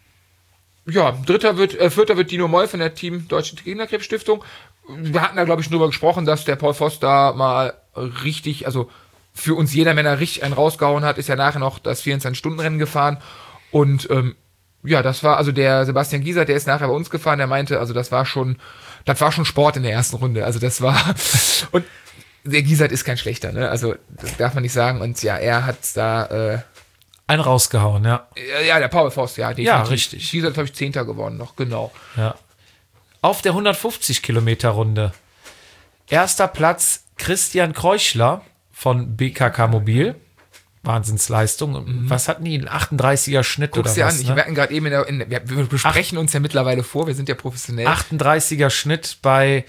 wird Dino Moll von der Team Deutsche Kinderkrebsstiftung. Wir hatten da, glaube ich, drüber gesprochen, dass der Paul Voss da mal richtig, also für uns jeder Männer richtig einen rausgehauen hat, ist ja nachher noch das 24-Stunden-Rennen gefahren. Und das war, also der Sebastian Gieser, der ist nachher bei uns gefahren, der meinte, also das war schon Sport in der ersten Runde. Also das war, und der Giesert ist kein schlechter, ne? Also das darf man nicht sagen. Und ja, er hat da einen rausgehauen, ja. Ja, der Paul Voss, ja, definitiv. Ja, richtig. Giesert, glaube ich, 10. geworden noch, genau. Ja. Auf der 150-Kilometer-Runde. Erster Platz Christian Kreuchler von BKK Mobil. Wahnsinnsleistung. Was hatten die? Ein 38er Schnitt Guck's oder dir was? an, Ne? wir hatten gerade eben wir besprechen uns ja mittlerweile vor, wir sind ja professionell. 38er Schnitt bei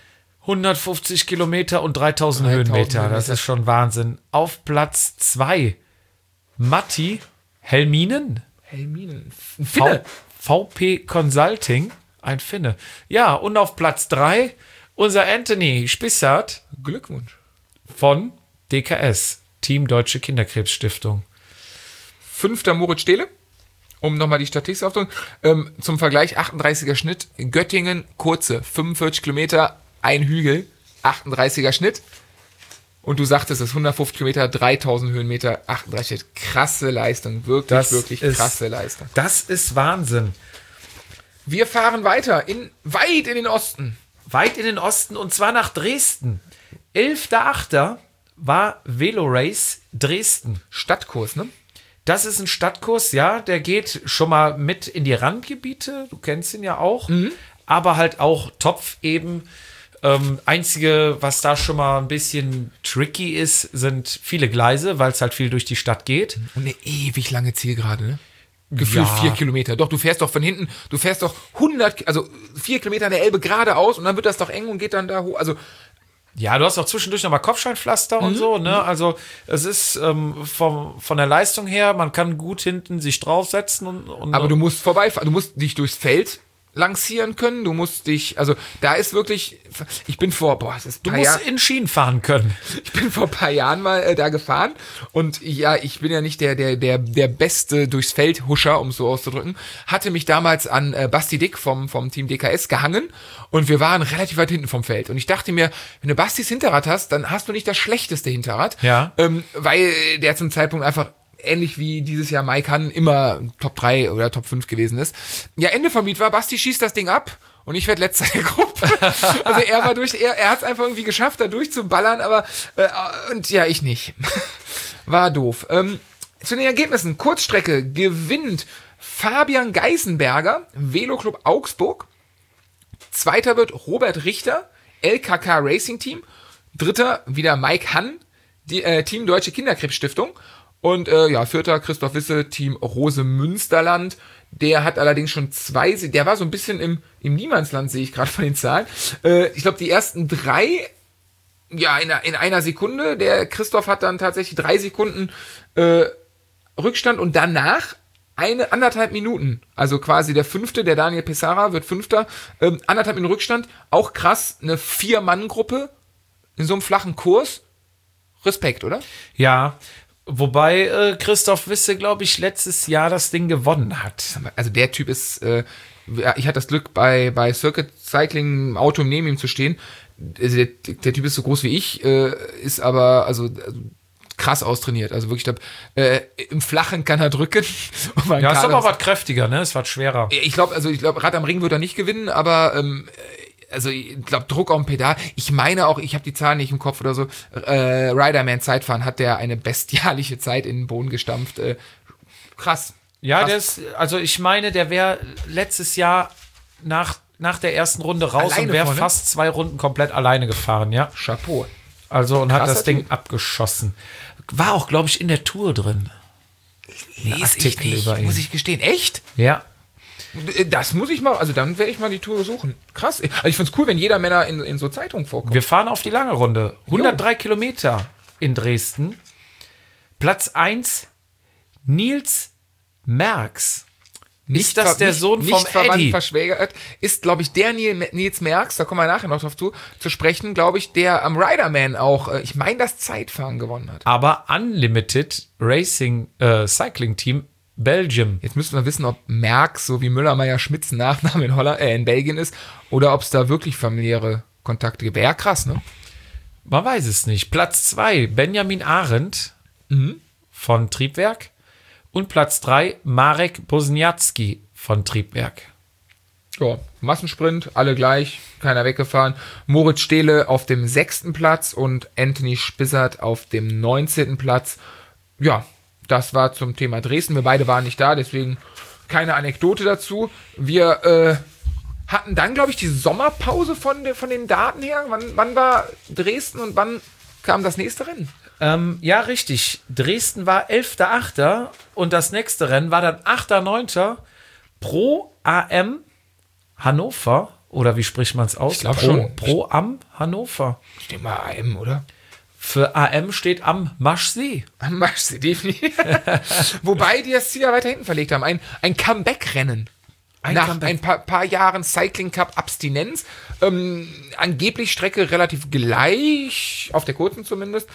150 Kilometer und 3000 Höhenmeter. Das ist schon Wahnsinn. Auf Platz 2 Matti Helminen. Helminen. Ein Finne. VP Consulting. Ein Finne. Ja, und auf Platz 3 unser Anthony Spissart Glückwunsch. von DKS, Team Deutsche Kinderkrebsstiftung. 5. Moritz Stehle, um nochmal die Statistik aufzunehmen. Zum Vergleich, 38er Schnitt. In Göttingen, kurze, 45 Kilometer, ein Hügel, 38er Schnitt. Und du sagtest es, 150 Kilometer, 3000 Höhenmeter, 38 Schnitt. Krasse Leistung, wirklich krasse Leistung. Das ist Wahnsinn. Wir fahren weiter, weit in den Osten. Weit in den Osten und zwar nach Dresden. 11.8. war Velorace Dresden. Stadtkurs, ne? Das ist ein Stadtkurs, ja, der geht schon mal mit in die Randgebiete, du kennst ihn ja auch, aber halt auch Topf eben. Einzige, was da schon mal ein bisschen tricky ist, sind viele Gleise, weil es halt viel durch die Stadt geht. Und eine ewig lange Zielgerade, ne? Gefühlt 4 Kilometer. Doch, du fährst doch von hinten, 4 Kilometer an der Elbe geradeaus und dann wird das doch eng und geht dann da hoch. Also Ja, du hast auch zwischendurch nochmal Kopfsteinpflaster und so, ne? Also es ist von der Leistung her, man kann gut hinten sich draufsetzen und Aber du musst vorbeifahren, du musst dich durchs Feld lancieren können, du musst dich, also da ist wirklich, ich bin vor in Schienen fahren können. Ich bin vor ein paar Jahren mal da gefahren und ja, ich bin ja nicht der beste durchs Feld Huscher, um es so auszudrücken, hatte mich damals an Basti Dick vom Team DKS gehangen und wir waren relativ weit hinten vom Feld und ich dachte mir, wenn du Bastis Hinterrad hast, dann hast du nicht das schlechteste Hinterrad, weil der zum Zeitpunkt einfach ähnlich wie dieses Jahr Mike Hann immer Top 3 oder Top 5 gewesen ist. Ja, Ende vom Lied war, Basti schießt das Ding ab und ich werde letzter der Gruppe. Also er war er hat es einfach irgendwie geschafft, da durchzuballern, aber und ja, ich nicht. War doof. Zu den Ergebnissen. Kurzstrecke gewinnt Fabian Geisenberger, Veloclub Augsburg. Zweiter wird Robert Richter, LKK Racing Team. Dritter wieder Mike Hann, Team Deutsche Kinderkrebsstiftung. Und vierter Christoph Wisse, Team Rose Münsterland. Der hat allerdings schon der war so ein bisschen im Niemandsland, sehe ich gerade von den Zahlen. Ich glaube, die ersten 3, ja, in einer Sekunde. Der Christoph hat dann tatsächlich 3 Sekunden Rückstand und danach 1,5 Minuten. Also quasi der 5., der Daniel Pesara wird 5. 1,5 Minuten Rückstand. Auch krass, eine 4-Mann-Gruppe in so einem flachen Kurs. Respekt, oder? Ja, wobei Christoph Wisse, glaube ich, letztes Jahr das Ding gewonnen hat. Also der Typ ist, ich hatte das Glück, bei Circuit Cycling im Auto neben ihm zu stehen. Also der Typ ist so groß wie ich, ist aber also krass austrainiert. Also wirklich, im Flachen kann er drücken. Ja, ist aber was kräftiger, ne? Ist was schwerer. Ich glaube, Rad am Ring wird er nicht gewinnen, aber also ich glaube, Druck auf dem Pedal. Ich meine auch, ich habe die Zahlen nicht im Kopf oder so, Riderman Zeitfahren hat der eine bestialische Zeit in den Boden gestampft. Krass. Ja, krass. ich meine, der wäre letztes Jahr nach der ersten Runde raus alleine und wäre fast 2 Runden komplett alleine gefahren, ja. Chapeau. Also und Krasser hat das Ding Typ. Abgeschossen. War auch, glaube ich, in der Tour drin. Lese ich nicht, muss ich gestehen. Echt? Ja. Das muss ich mal, also dann werde ich mal die Tour suchen. Krass. Also ich find's cool, wenn jeder Männer in so Zeitungen vorkommt. Wir fahren auf die lange Runde. 103 Kilometer in Dresden. Platz 1, Nils Merckx. Ist das der Sohn vom Eddie? Verschwägert, ist, glaube ich, der Nils Merckx, da kommen wir nachher noch drauf zu sprechen, glaube ich, der am Riderman auch, ich meine, das Zeitfahren gewonnen hat. Aber Unlimited Racing Cycling Team Belgium. Jetzt müssen wir wissen, ob Merckx, so wie Müller-Meyer-Schmidts Nachname in Belgien ist, oder ob es da wirklich familiäre Kontakte gibt. Wäre ja krass, ne? Man weiß es nicht. Platz 2, Benjamin Arendt von Triebwerk. Und Platz 3, Marek Bosniacki von Triebwerk. Ja, Massensprint, alle gleich, keiner weggefahren. Moritz Stehle auf dem 6. Platz und Anthony Spissert auf dem 19. Platz. Ja, das war zum Thema Dresden. Wir beide waren nicht da, deswegen keine Anekdote dazu. Wir hatten dann, glaube ich, die Sommerpause von den Daten her. Wann war Dresden und wann kam das nächste Rennen? Ja, richtig. Dresden war 11.8. und das nächste Rennen war dann 8.9. Pro AM Hannover. Oder wie spricht man es aus? Ich glaube schon. Pro Am Hannover. Steht mal AM, oder? Für AM steht am Maschsee. Am Maschsee, definitiv. Wobei die das Ziel ja weiter hinten verlegt haben. Ein Comeback-Rennen. Nach ein paar Jahren Cycling Cup Abstinenz. Angeblich Strecke relativ gleich, auf der kurzen zumindest.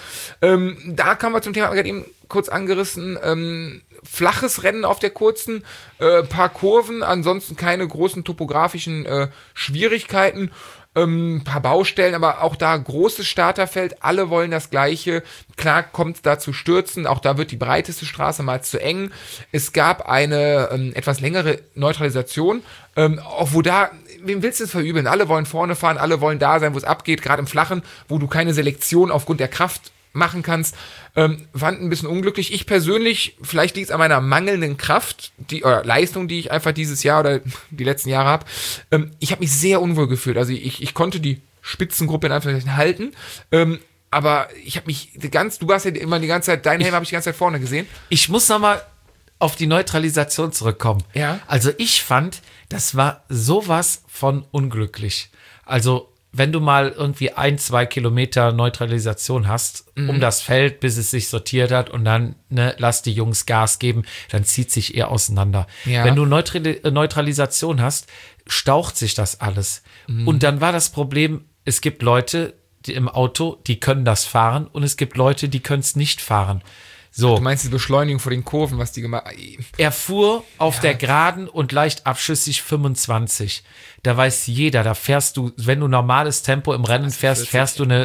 Da kamen wir zum Thema, gerade eben kurz angerissen, flaches Rennen auf der kurzen, paar Kurven, ansonsten keine großen topografischen Schwierigkeiten. Paar Baustellen, aber auch da großes Starterfeld, alle wollen das Gleiche. Klar kommt es da zu Stürzen, auch da wird die breiteste Straße mal zu eng. Es gab eine etwas längere Neutralisation, auch wo da, wem willst du es verübeln? Alle wollen vorne fahren, alle wollen da sein, wo es abgeht, gerade im Flachen, wo du keine Selektion aufgrund der Kraft machen kannst, fand ein bisschen unglücklich. Ich persönlich, vielleicht liegt es an meiner mangelnden Kraft, Leistung, die ich einfach dieses Jahr oder die letzten Jahre habe. Ich habe mich sehr unwohl gefühlt. Also ich konnte die Spitzengruppe in Anführungszeichen halten, aber ich habe mich du warst ja immer die ganze Zeit, dein Helm habe ich die ganze Zeit vorne gesehen. Ich muss nochmal auf die Neutralisation zurückkommen. Ja. Also ich fand, das war sowas von unglücklich. Also wenn du mal irgendwie 1-2 Kilometer Neutralisation hast, um das Feld, bis es sich sortiert hat und dann lass die Jungs Gas geben, dann zieht sich eher auseinander. Ja. Wenn du Neutralisation hast, staucht sich das alles. Und dann war das Problem, es gibt Leute die im Auto, die können das fahren und es gibt Leute, die können es nicht fahren. So. Du meinst die Beschleunigung vor den Kurven, was die gemacht haben? Er fuhr auf der Geraden und leicht abschüssig 25. Da weiß jeder, da fährst du, wenn du normales Tempo im Rennen fährst, 40, fährst du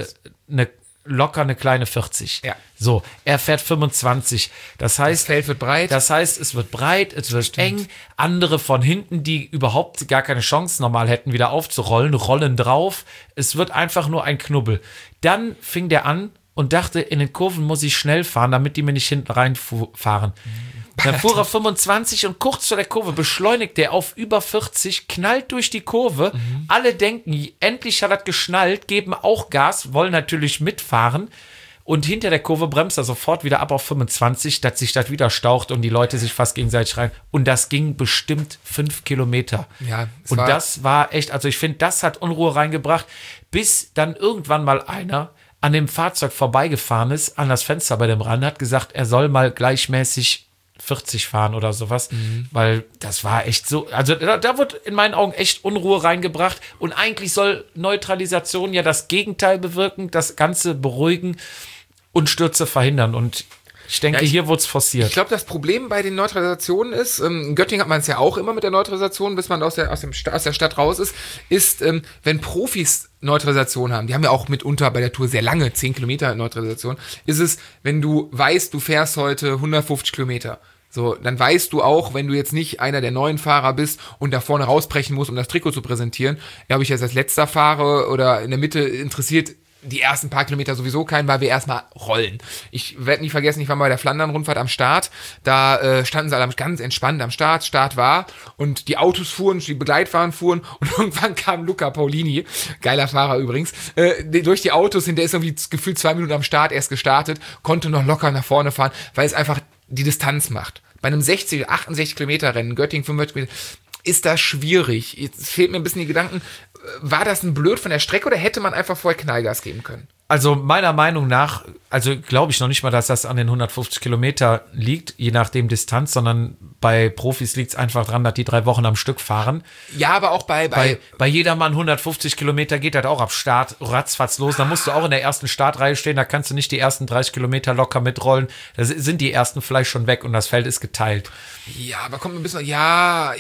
locker eine kleine 40. Ja. So, er fährt 25. Das heißt, Das Feld wird breit. Das heißt, es wird breit, es wird eng. Andere von hinten, die überhaupt gar keine Chance normal hätten, wieder aufzurollen, rollen drauf. Es wird einfach nur ein Knubbel. Dann fing der an und dachte, in den Kurven muss ich schnell fahren, damit die mir nicht hinten reinfahren. Dann fuhr er 25 und kurz vor der Kurve beschleunigt er auf über 40, knallt durch die Kurve. Alle denken, endlich hat er geschnallt, geben auch Gas, wollen natürlich mitfahren. Und hinter der Kurve bremst er sofort wieder ab auf 25, dass sich das wieder staucht und die Leute sich fast gegenseitig rein. Und das ging bestimmt 5 Kilometer. Ja, und das war echt, also ich finde, das hat Unruhe reingebracht, bis dann irgendwann mal einer an dem Fahrzeug vorbeigefahren ist, an das Fenster bei dem Rand, hat gesagt, er soll mal gleichmäßig 40 fahren oder sowas, weil das war echt so, also da wird in meinen Augen echt Unruhe reingebracht und eigentlich soll Neutralisation ja das Gegenteil bewirken, das Ganze beruhigen und Stürze verhindern und ich denke, hier wurde es forciert. Ich glaube, das Problem bei den Neutralisationen ist, in Göttingen hat man es ja auch immer mit der Neutralisation, bis man aus der Stadt raus ist, wenn Profis Neutralisation haben, die haben ja auch mitunter bei der Tour sehr lange, 10 Kilometer Neutralisation, ist es, wenn du weißt, du fährst heute 150 Kilometer. So, dann weißt du auch, wenn du jetzt nicht einer der neuen Fahrer bist und da vorne rausbrechen musst, um das Trikot zu präsentieren, ob ich jetzt als letzter fahre oder in der Mitte, interessiert die ersten paar Kilometer sowieso keinen, weil wir erstmal rollen. Ich werde nie vergessen, ich war mal bei der Flandern-Rundfahrt am Start, da standen sie alle ganz entspannt am Start war und die Autos fuhren, die Begleitfahren fuhren und irgendwann kam Luca Paulini, geiler Fahrer übrigens, durch die Autos hin, der ist irgendwie gefühlt 2 Minuten am Start erst gestartet, konnte noch locker nach vorne fahren, weil es einfach die Distanz macht. Bei einem 60, 68 Kilometer Rennen, Göttingen 45 Kilometer, ist das schwierig. Jetzt fehlt mir ein bisschen die Gedanken, war das ein Blöd von der Strecke oder hätte man einfach vorher Knallgas geben können? Also meiner Meinung nach, also glaube ich noch nicht mal, dass das an den 150 Kilometer liegt, je nachdem Distanz, sondern bei Profis liegt es einfach dran, dass die 3 Wochen am Stück fahren. Ja, aber auch bei jedermann 150 Kilometer geht das auch ab Start ratzfatz los. Da musst du auch in der ersten Startreihe stehen, da kannst du nicht die ersten 30 Kilometer locker mitrollen. Da sind die ersten vielleicht schon weg und das Feld ist geteilt. Ja, aber kommt ein bisschen, ja,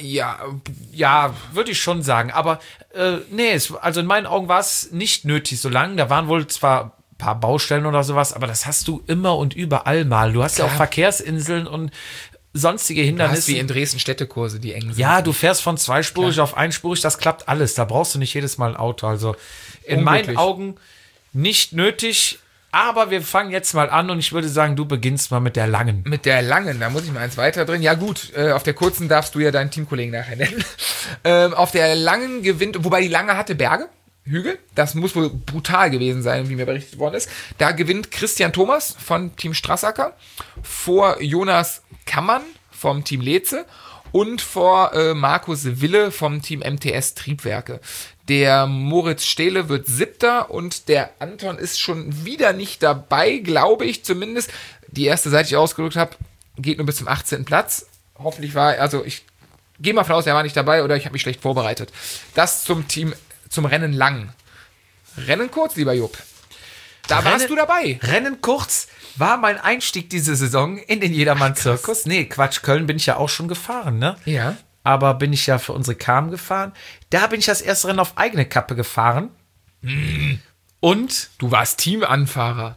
würde ich schon sagen. Aber nee, also in meinen Augen war es nicht nötig so lang. Da waren wohl zwar ein paar Baustellen oder sowas, aber das hast du immer und überall mal. Du hast ja auch Verkehrsinseln und sonstige Hindernisse. Wie in Dresden Städtekurse, die eng sind. Ja, du fährst von zweispurig auf einspurig, das klappt alles. Da brauchst du nicht jedes Mal ein Auto. Also in meinen Augen nicht nötig. Aber wir fangen jetzt mal an und ich würde sagen, du beginnst mal mit der langen. Mit der langen, da muss ich mal eins weiter drin. Ja gut, auf der kurzen darfst du ja deinen Teamkollegen nachher nennen. Auf der langen gewinnt, wobei die lange hatte Berge, Hügel. Das muss wohl brutal gewesen sein, wie mir berichtet worden ist. Da gewinnt Christian Thomas von Team Strassacker vor Jonas Kammann vom Team Leze und vor Markus Wille vom Team MTS Triebwerke. Der Moritz Stehle wird 7. und der Anton ist schon wieder nicht dabei, glaube ich zumindest. Die erste Seite, die ich ausgedrückt habe, geht nur bis zum 18. Platz. Hoffentlich ich gehe mal von aus, er war nicht dabei oder ich habe mich schlecht vorbereitet. Das zum Rennen lang. Rennen kurz, lieber Jupp. Da warst du dabei. Rennen kurz war mein Einstieg diese Saison in den Jedermann-Zirkus. Nee, Quatsch, Köln bin ich ja auch schon gefahren, ne? Ja. Aber bin ich ja für unsere Kam gefahren. Da bin ich das erste Rennen auf eigene Kappe gefahren. Und du warst Teamanfahrer.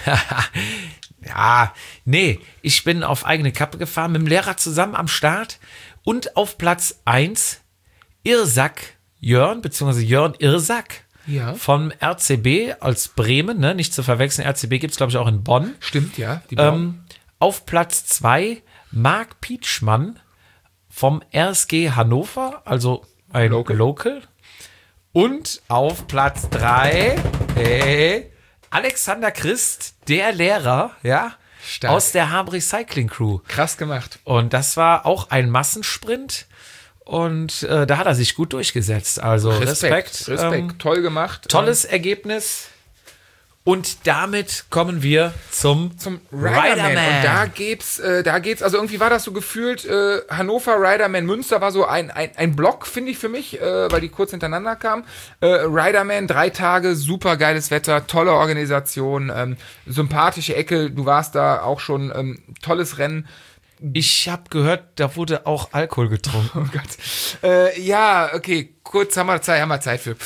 Ja, nee, ich bin auf eigene Kappe gefahren, mit dem Lehrer zusammen am Start und auf Platz 1 Irsak Jörn, beziehungsweise Jörn Irsak vom RCB aus Bremen, ne, nicht zu verwechseln, RCB gibt es glaube ich auch in Bonn. Stimmt, ja. Auf Platz 2 Marc Pietschmann vom RSG Hannover, also ein Local. Und auf Platz 3 Alexander Christ, der Lehrer, ja, aus der Ham Recycling Crew. Krass gemacht. Und das war auch ein Massensprint. und da hat er sich gut durchgesetzt. Also Respekt. Toll gemacht. Tolles Ergebnis. Und damit kommen wir zum Riderman. Und da geht's, also irgendwie war das so gefühlt, Hannover, Riderman, Münster war so ein Block, finde ich für mich, weil die kurz hintereinander kamen. Riderman, 3 Tage, super geiles Wetter, tolle Organisation, sympathische Ecke, du warst da auch schon, tolles Rennen. Ich habe gehört, da wurde auch Alkohol getrunken. Oh Gott. Ja, okay, kurz haben wir Zeit für.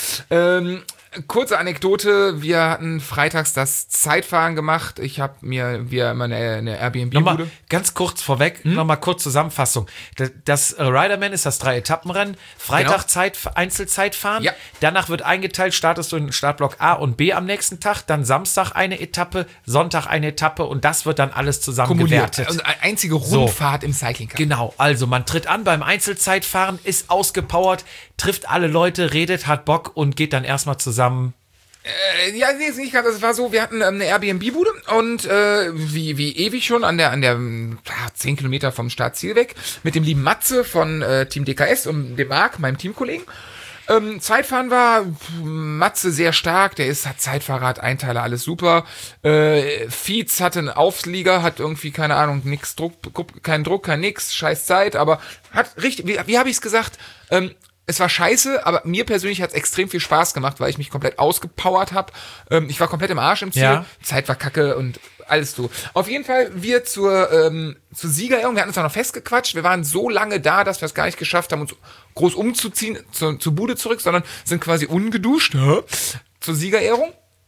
Kurze Anekdote, wir hatten freitags das Zeitfahren gemacht. Ich habe mir immer eine Airbnb-Bude. Nochmal ganz kurz vorweg, nochmal kurz Zusammenfassung. Das Riderman ist das 3-Etappenrennen. Freitag Einzelzeitfahren. Ja. Danach wird eingeteilt, startest du in Startblock A und B am nächsten Tag. Dann Samstag eine Etappe, Sonntag eine Etappe und das wird dann alles zusammen gewertet. Also eine einzige Rundfahrt im Cycling Cup. Genau, also man tritt an beim Einzelzeitfahren, ist ausgepowert, trifft alle Leute, redet, hat Bock und geht dann erstmal zusammen. Ja, nee, ist nicht ganz. Das war so, wir hatten eine Airbnb-Bude und wie ewig schon an der 10 Kilometer vom Startziel weg mit dem lieben Matze von Team DKS und dem Marc, meinem Teamkollegen. Zeitfahren war Matze sehr stark, hat Zeitfahrrad, Einteiler, alles super. Fietz hatte einen Auflieger, hat irgendwie, keine Ahnung, keinen Druck, kein nix, scheiß Zeit, aber hat richtig, wie habe ich es gesagt, es war scheiße, aber mir persönlich hat es extrem viel Spaß gemacht, weil ich mich komplett ausgepowert habe. Ich war komplett im Arsch im Ziel. Ja. Zeit war kacke und alles so. Auf jeden Fall, wir zur Siegerehrung, wir hatten uns auch noch festgequatscht. Wir waren so lange da, dass wir es gar nicht geschafft haben, uns groß umzuziehen, zur Bude zurück, sondern sind quasi ungeduscht zur Siegerehrung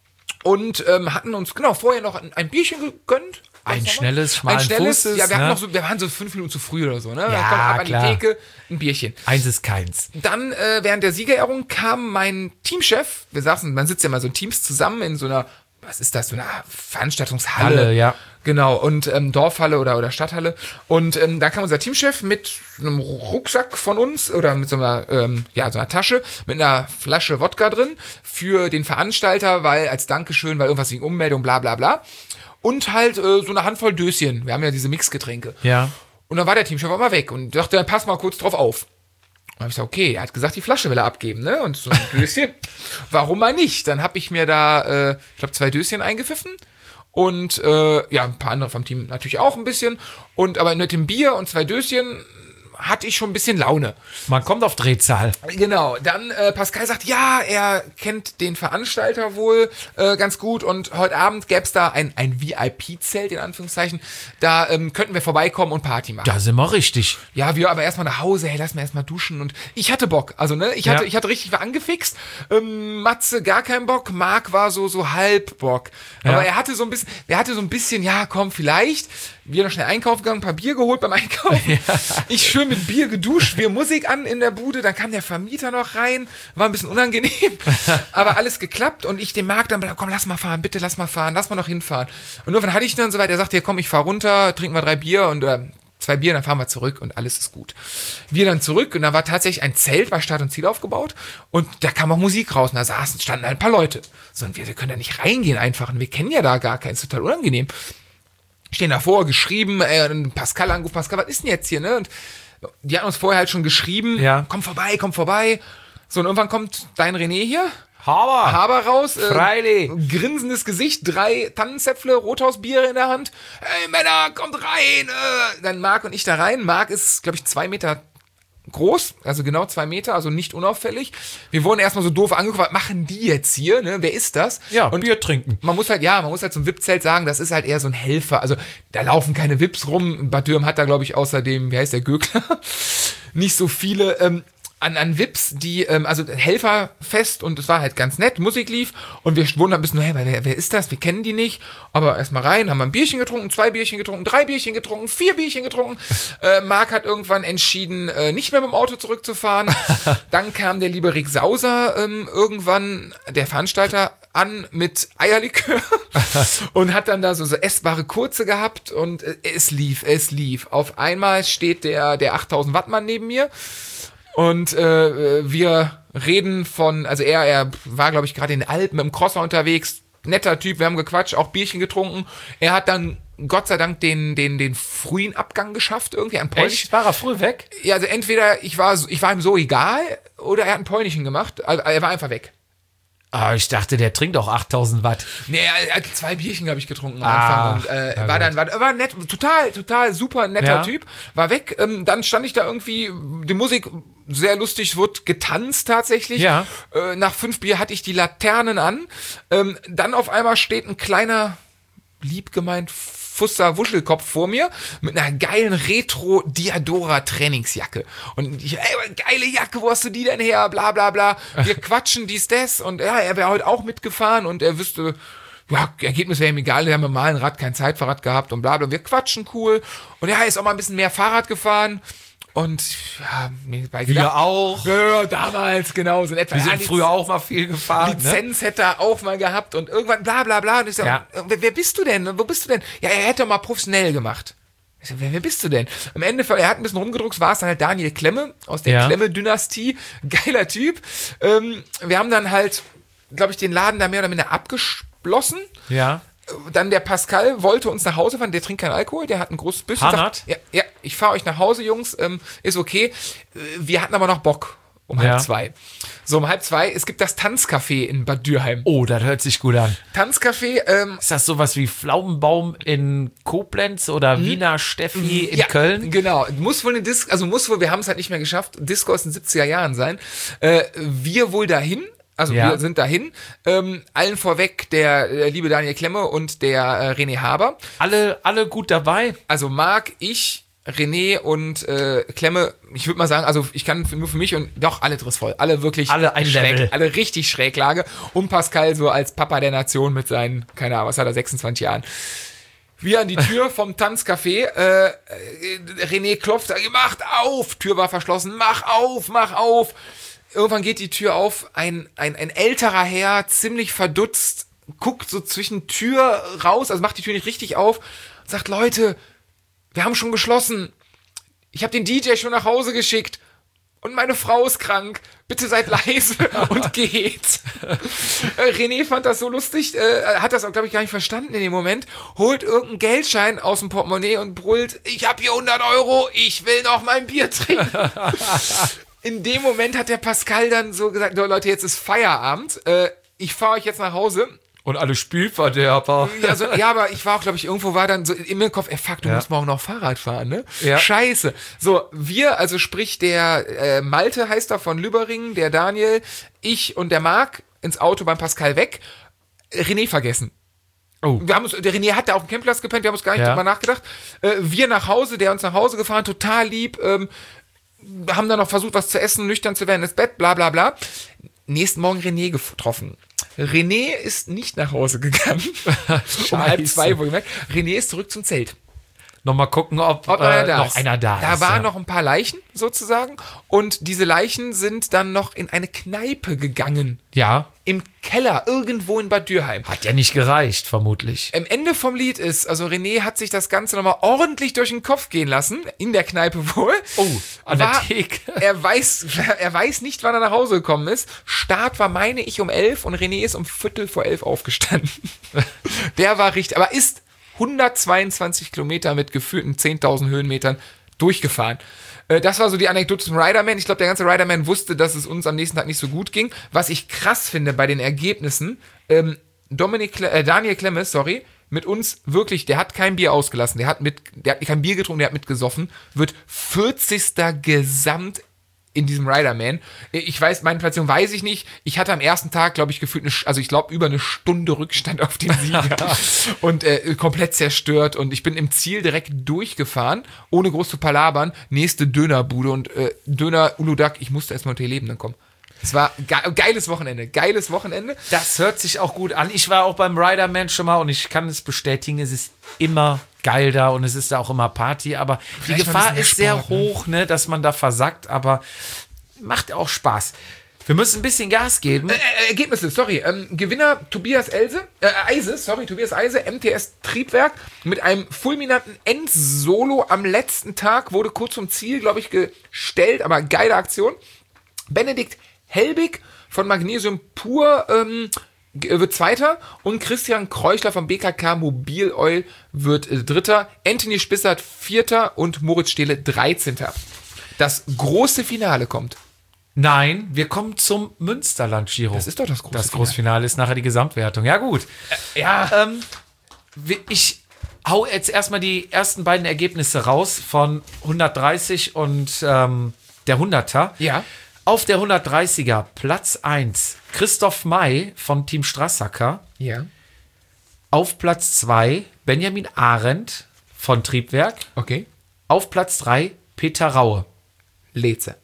und hatten uns vorher noch ein Bierchen gegönnt. Ein schnelles, Fußes. Ja, wir waren so 5 Minuten zu früh oder so, ne? Ja, dann kommt ab an die Theke, ein Bierchen. Eins ist keins. Dann, während der Siegerehrung kam mein Teamchef, man sitzt ja mal so in Teams zusammen in so einer, was ist das, so einer Veranstaltungshalle. Halle, ja. Genau, und Dorfhalle oder Stadthalle. Und da kam unser Teamchef mit einem Rucksack von uns oder mit so einer, so einer Tasche mit einer Flasche Wodka drin für den Veranstalter, weil als Dankeschön, weil irgendwas wegen Ummeldung, bla bla bla. Und halt so eine Handvoll Döschen. Wir haben ja diese Mixgetränke. Ja. Und dann war der Teamchef auch mal weg und dachte, pass mal kurz drauf auf. Und dann habe ich gesagt, okay, er hat gesagt, die Flasche will er abgeben, ne? Und so ein Döschen, warum mal nicht? Dann habe ich mir da, ich glaube, 2 Döschen eingepfiffen. Und ein paar andere vom Team natürlich auch ein bisschen. Aber mit dem Bier und 2 Döschen hatte ich schon ein bisschen Laune. Man kommt auf Drehzahl. Genau, dann Pascal sagt, ja, er kennt den Veranstalter wohl ganz gut und heute Abend gäbe es da ein VIP-Zelt, in Anführungszeichen. Da könnten wir vorbeikommen und Party machen. Da sind wir richtig. Ja, wir aber erstmal nach Hause, hey, lass mir erstmal duschen und ich hatte Bock, also ne, ich hatte richtig, war angefixt. Matze gar keinen Bock, Marc war so halb Bock. Aber er hatte so ein bisschen, ja komm, vielleicht. Wir noch schnell einkaufen gegangen, ein paar Bier geholt beim Einkaufen. Ja. Ich schön mit Bier geduscht, wir Musik an in der Bude, dann kam der Vermieter noch rein, war ein bisschen unangenehm, aber alles geklappt und ich dem Marc dann, komm, lass mal fahren, bitte lass mal fahren, lass mal noch hinfahren. Und irgendwann hatte ich dann soweit, er sagte, ja komm, ich fahr runter, trinken wir 3 Bier und 2 Bier, dann fahren wir zurück und alles ist gut. Wir dann zurück und da war tatsächlich ein Zelt bei Start und Ziel aufgebaut und da kam auch Musik raus und da standen ein paar Leute. So, und wir können da nicht reingehen einfach und wir kennen ja da gar keinen, ist total unangenehm. Stehen davor, geschrieben, Pascal angerufen, Pascal, was ist denn jetzt hier, ne? Und die hatten uns vorher halt schon geschrieben, komm vorbei. So, und irgendwann kommt dein René hier, Haber raus, Freilich. Grinsendes Gesicht, 3 Tannenzäpfle, Rothausbiere in der Hand. Hey Männer, kommt rein! Dann Marc und ich da rein. Marc ist, glaube ich, 2 Meter groß, also genau 2 Meter, also nicht unauffällig. Wir wurden erstmal so doof angeguckt, was machen die jetzt hier, ne? Wer ist das? Ja, und Bier trinken. Man muss halt zum VIP-Zelt sagen, das ist halt eher so ein Helfer. Also da laufen keine VIPs rum. Bad Dürm hat da, glaube ich, außerdem, wie heißt der, Gökler? Nicht so viele an VIPs, die, also Helferfest und es war halt ganz nett, Musik lief und wir wurden ein bisschen, hey, wer ist das? Wir kennen die nicht. Aber erstmal rein, haben wir ein Bierchen getrunken, 2 Bierchen getrunken, 3 Bierchen getrunken, 4 Bierchen getrunken. Marc hat irgendwann entschieden, nicht mehr mit dem Auto zurückzufahren. Dann kam der liebe Rick Sauser irgendwann, der Veranstalter, an mit Eierlikör und hat dann da so essbare Kurze gehabt und es lief. Auf einmal steht der 8000 Wattmann neben mir. Und wir reden also er war, glaube ich, gerade in den Alpen im Crosser unterwegs, netter Typ, wir haben gequatscht, auch Bierchen getrunken. Er hat dann Gott sei Dank den frühen Abgang geschafft, irgendwie ein Polnisch. Echt? War er früh weg? Ja, also entweder ich war ihm so egal oder er hat ein Polnischen gemacht, also er war einfach weg. Ah, ich dachte, der trinkt auch 8000 Watt. Nee, er hat 2 Bierchen, glaube ich, getrunken am Anfang und war nett, total super netter Typ, war weg, dann stand ich da irgendwie, die Musik sehr lustig, wurde getanzt tatsächlich, nach 5 Bier hatte ich die Laternen an, dann auf einmal steht ein kleiner, lieb gemeint, Fusser Wuschelkopf vor mir mit einer geilen Retro-Diadora-Trainingsjacke. Und ich, geile Jacke, wo hast du die denn her? Bla bla bla. Wir quatschen dies, das. Und ja, er wäre heute auch mitgefahren und er wüsste, ja, Ergebnis wäre ihm egal, wir haben mal ein Rad, kein Zeitfahrrad gehabt und bla bla. Wir quatschen cool. Und er ist auch mal ein bisschen mehr Fahrrad gefahren. Und ja, wir auch. Ja, damals, genau. So etwa. Wir sind früher auch mal viel gefahren. Lizenz hätte er auch mal gehabt und irgendwann bla bla bla. Und ich sag, wer bist du denn? Wo bist du denn? Ja, er hätte mal professionell gemacht. Ich sag, wer bist du denn? Am Ende, er hat ein bisschen rumgedruckt, war es dann halt Daniel Klemme aus der Klemme-Dynastie. Geiler Typ. Wir haben dann halt, glaube ich, den Laden da mehr oder minder abgeschlossen. Ja. Dann der Pascal wollte uns nach Hause fahren, der trinkt keinen Alkohol, der hat ein großes Büsschen. Ja, ich fahre euch nach Hause, Jungs, ist okay. Wir hatten aber noch Bock um 1:30. So, um 1:30, es gibt das Tanzcafé in Bad Dürheim. Oh, das hört sich gut an. Tanzcafé. Ist das sowas wie Pflaumenbaum in Koblenz oder Wiener Steffi in Köln? Genau, muss wohl wir haben es halt nicht mehr geschafft, Disco aus den 70er Jahren sein. Wir wohl dahin. Also wir sind dahin. Allen vorweg der liebe Daniel Klemme und der René Haber. Alle gut dabei. Also Marc, ich, René und Klemme, ich würde mal sagen, also ich kann nur für mich und doch alle drissvoll. Alle wirklich alle ein schräg, Level. alle richtig Schräglage. Und Pascal so als Papa der Nation mit seinen, keine Ahnung, was hat er, 26 Jahren. Wir an die Tür vom Tanzcafé. René klopft, macht auf. Tür war verschlossen. Mach auf. Irgendwann geht die Tür auf, ein älterer Herr, ziemlich verdutzt, guckt so zwischen Tür raus, also macht die Tür nicht richtig auf, und sagt, Leute, wir haben schon geschlossen, ich habe den DJ schon nach Hause geschickt und meine Frau ist krank, bitte seid leise und geht. René fand das so lustig, hat das auch, glaube ich, gar nicht verstanden in dem Moment, holt irgendeinen Geldschein aus dem Portemonnaie und brüllt, ich habe hier 100 €, ich will noch mein Bier trinken. In dem Moment hat der Pascal dann so gesagt, Leute, jetzt ist Feierabend, ich fahre euch jetzt nach Hause. Und alle Spielverderber. Ja, aber ich war auch, glaube ich, irgendwo war dann so in meinem Kopf, fuck, du musst morgen noch Fahrrad fahren, ne? Ja. Scheiße. So, wir, also sprich der Malte heißt er von Lübberingen, der Daniel, ich und der Marc ins Auto beim Pascal weg, René vergessen. Oh. Der René hat da auf dem Campingplatz gepennt, wir haben uns gar nicht drüber nachgedacht. Wir nach Hause, der uns nach Hause gefahren, total lieb, haben dann noch versucht, was zu essen, nüchtern zu werden, ins Bett, bla bla bla. Nächsten Morgen René getroffen. René ist nicht nach Hause gegangen. Um 1:30, wohlgemerkt. René ist zurück zum Zelt. Nochmal gucken, ob noch einer da ist. Da waren noch ein paar Leichen, sozusagen. Und diese Leichen sind dann noch in eine Kneipe gegangen. Ja. Im Keller, irgendwo in Bad Dürheim. Hat ja nicht gereicht, vermutlich. Am Ende vom Lied ist, also René hat sich das Ganze nochmal ordentlich durch den Kopf gehen lassen. In der Kneipe wohl. Oh, an der Theke. Er weiß nicht, wann er nach Hause gekommen ist. Start war, meine ich, um 11 und René ist um 11:15 aufgestanden. Der war richtig, aber ist 122 Kilometer mit gefühlten 10.000 Höhenmetern durchgefahren. Das war so die Anekdote zum Riderman. Ich glaube, der ganze Riderman wusste, dass es uns am nächsten Tag nicht so gut ging. Was ich krass finde bei den Ergebnissen, Daniel Klemme, mit uns wirklich, der hat kein Bier ausgelassen, der hat kein Bier getrunken, der hat mitgesoffen, wird 40. Gesamt in diesem Riderman. Ich weiß, meine Platzierung weiß ich nicht. Ich hatte am ersten Tag, glaube ich, gefühlt über eine Stunde Rückstand auf den Sieger und komplett zerstört. Und ich bin im Ziel direkt durchgefahren, ohne groß zu palabern. Nächste Dönerbude und Döner Uludag. Ich musste erstmal unter die Lebenden kommen. Es war geiles Wochenende. Das hört sich auch gut an. Ich war auch beim Riderman schon mal und ich kann es bestätigen, es ist immer geil da und es ist da auch immer Party, aber die Gefahr ist sehr hoch, ne, dass man da versackt, aber macht auch Spaß. Wir müssen ein bisschen Gas geben. Ergebnisse, Gewinner Tobias Eise, MTS Triebwerk mit einem fulminanten Endsolo am letzten Tag, wurde kurz zum Ziel, glaube ich, gestellt, aber geile Aktion. Benedikt Helbig von Magnesium Pur wird Zweiter und Christian Kreuchler vom BKK Mobil Oil wird Dritter. Anthony Spissert Vierter und Moritz Stehle 13. Das große Finale kommt. Nein, wir kommen zum Münsterland-Giro. Das ist doch das große Das große Finale ist nachher die Gesamtwertung. Ja, gut. Ich hau jetzt erstmal die ersten beiden Ergebnisse raus von 130 und der 100er. Ja. Auf der 130er Platz 1 Christoph May von Team Strassacker. Ja. Auf Platz 2 Benjamin Arendt von Triebwerk. Okay. Auf Platz 3 Peter Raue. Leze.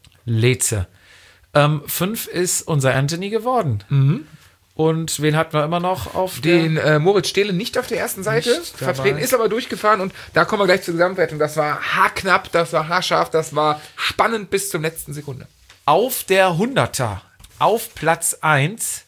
5 ist unser Anthony geworden. Und wen hatten wir immer noch auf Den Moritz Stehle nicht auf der ersten Seite Nicht dabei. vertreten, ist aber durchgefahren und da kommen wir gleich zur Gesamtwertung. Das war haarknapp, das war haarscharf, das war spannend bis zur letzten Sekunde. Auf der 100er, auf Platz 1,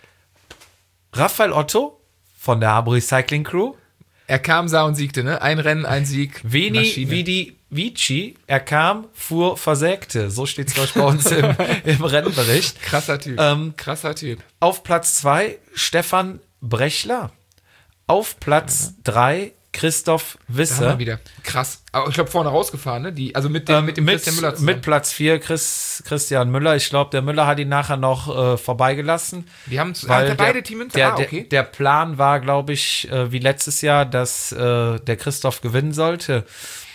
Raphael Otto von der Abo Recycling Crew. Er kam, sah und siegte, ne? Ein Rennen, ein Sieg. Veni Maschine. Vidi Vici, er kam, fuhr, versägte. So steht es, glaube ich, bei uns im Rennbericht. Krasser Typ. Krasser Typ. Auf Platz 2 Stefan Brechler. Auf Platz 3 Christoph Da haben Wisse. wir wieder. Krass. Aber ich glaube, vorne rausgefahren, ne? Mit dem Christian Müller zusammen. Mit Platz 4 Christian Müller. Ich glaube, der Müller hat ihn nachher noch vorbeigelassen. Die haben Weil beide Team Münster. Okay. Der Plan war, glaube ich, wie letztes Jahr, dass der Christoph gewinnen sollte.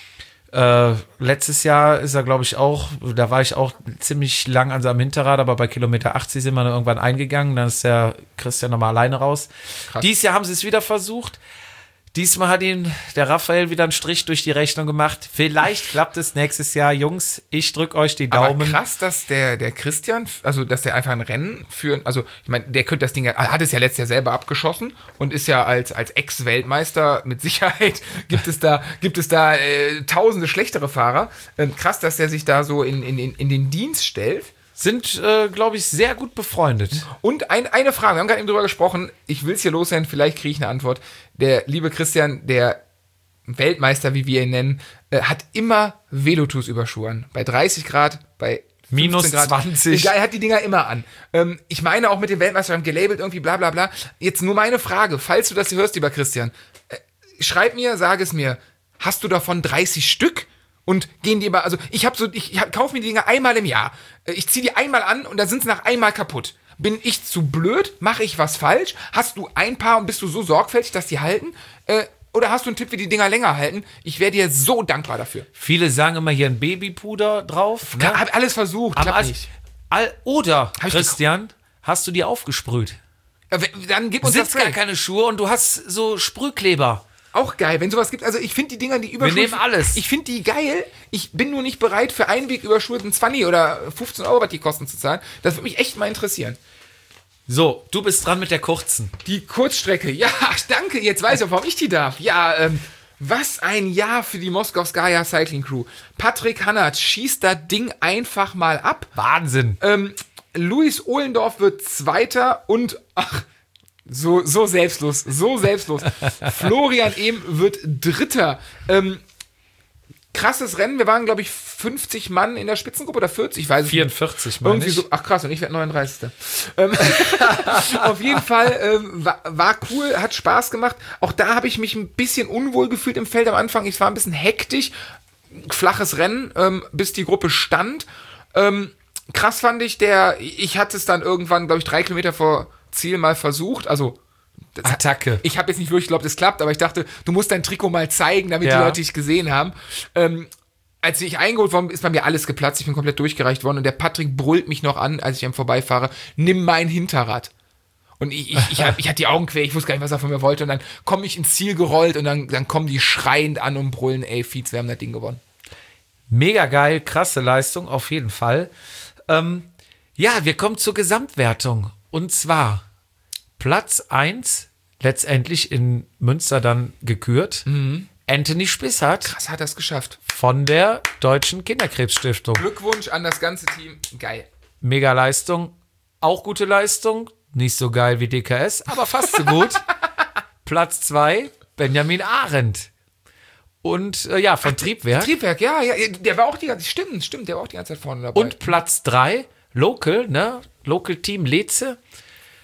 Letztes Jahr ist er, glaube ich, auch, da war ich auch ziemlich lang an seinem Hinterrad, aber bei Kilometer 80 sind wir dann irgendwann eingegangen. Dann ist der Christian nochmal alleine raus. Krass. Dieses Jahr haben sie es wieder versucht. Diesmal hat ihn der Raphael wieder einen Strich durch die Rechnung gemacht. Vielleicht klappt es nächstes Jahr. Jungs, ich drücke euch die Daumen. Aber krass, dass der Christian, also dass der einfach ein Rennen führen, also ich meine, der könnte das Ding, hat es ja letztes Jahr selber abgeschossen und ist ja als Ex-Weltmeister mit Sicherheit, gibt es da tausende schlechtere Fahrer. Krass, dass der sich da so in den Dienst stellt. Sind, glaube ich, sehr gut befreundet. Und eine Frage, wir haben gerade eben drüber gesprochen, ich will es hier loswerden, vielleicht kriege ich eine Antwort. Der liebe Christian, der Weltmeister, wie wir ihn nennen, hat immer Velotus-Überschuhe an. Bei 30 Grad, bei Minus 15 Grad. 20. Egal, er hat die Dinger immer an. Ich meine auch mit dem Weltmeister gelabelt, irgendwie bla bla bla. Jetzt nur meine Frage, falls du das hier hörst, lieber Christian, schreib mir, sag es mir, hast du davon 30 Stück? Und gehen die immer, also ich kaufe mir die Dinger einmal im Jahr. Ich ziehe die einmal an und dann sind sie nach einmal kaputt. Bin ich zu blöd? Mache ich was falsch? Hast du ein paar und bist du so sorgfältig, dass die halten? Oder hast du einen Tipp, wie die Dinger länger halten? Ich wäre dir so dankbar dafür. Viele sagen immer hier ein Babypuder drauf. Ne? Hab alles versucht, klappt nicht. Oder, Hab ich Christian, hast du die aufgesprüht? Dann gib uns Sitzt das gar keine Schuhe und du hast so Sprühkleber. Auch geil, wenn sowas gibt. Also ich finde die Dinger, die Überschuhe... Wir nehmen alles. Ich finde die geil. Ich bin nur nicht bereit, für Einwegüberschuhe 20 oder 15 Euro, was die kosten, zu zahlen. Das würde mich echt mal interessieren. So, du bist dran mit der kurzen. Die Kurzstrecke. Ja, danke. Jetzt weiß ich auch, warum ich die darf. Ja, was ein Jahr für die Moskowskaja Cycling Crew. Patrick Hannert schießt das Ding einfach mal ab. Wahnsinn. Luis Ohlendorf wird Zweiter und... So selbstlos. Florian Ehm wird Dritter. Krasses Rennen. Wir waren, glaube ich, 50 Mann in der Spitzengruppe oder 40, ich weiß es 44, meine irgendwie ich. so. Ach krass, und ich werde 39. Auf jeden Fall war cool, hat Spaß gemacht. Auch da habe ich mich ein bisschen unwohl gefühlt im Feld am Anfang. Ich war ein bisschen hektisch. Flaches Rennen, bis die Gruppe stand. Krass fand ich, ich hatte es dann irgendwann, glaube ich, 3 Kilometer vor Ziel mal versucht, also Attacke. ich habe jetzt nicht wirklich geglaubt, es klappt, aber ich dachte, du musst dein Trikot mal zeigen, damit die Leute dich gesehen haben. Als ich eingeholt worden bin, ist bei mir alles geplatzt, ich bin komplett durchgereicht worden und der Patrick brüllt mich noch an, als ich am Vorbeifahre, nimm mein Hinterrad. Und ich hatte die Augen quer, ich wusste gar nicht, was er von mir wollte und dann komme ich ins Ziel gerollt und dann kommen die schreiend an und brüllen, ey Fietz, wir haben das Ding gewonnen. Mega geil, krasse Leistung, auf jeden Fall. Ja, wir kommen zur Gesamtwertung. Und zwar Platz 1, letztendlich in Münster dann gekürt, Anthony Spissert. Krass, hat er es geschafft. Von der Deutschen Kinderkrebsstiftung. Glückwunsch an das ganze Team, geil. Mega Leistung, auch gute Leistung, nicht so geil wie DKS, aber fast so gut. Platz 2, Benjamin Arendt. Und von Triebwerk. Triebwerk, ja, der war auch die ganze Zeit, stimmt, der war auch die ganze Zeit vorne dabei. Und Platz 3, Local Team Leze.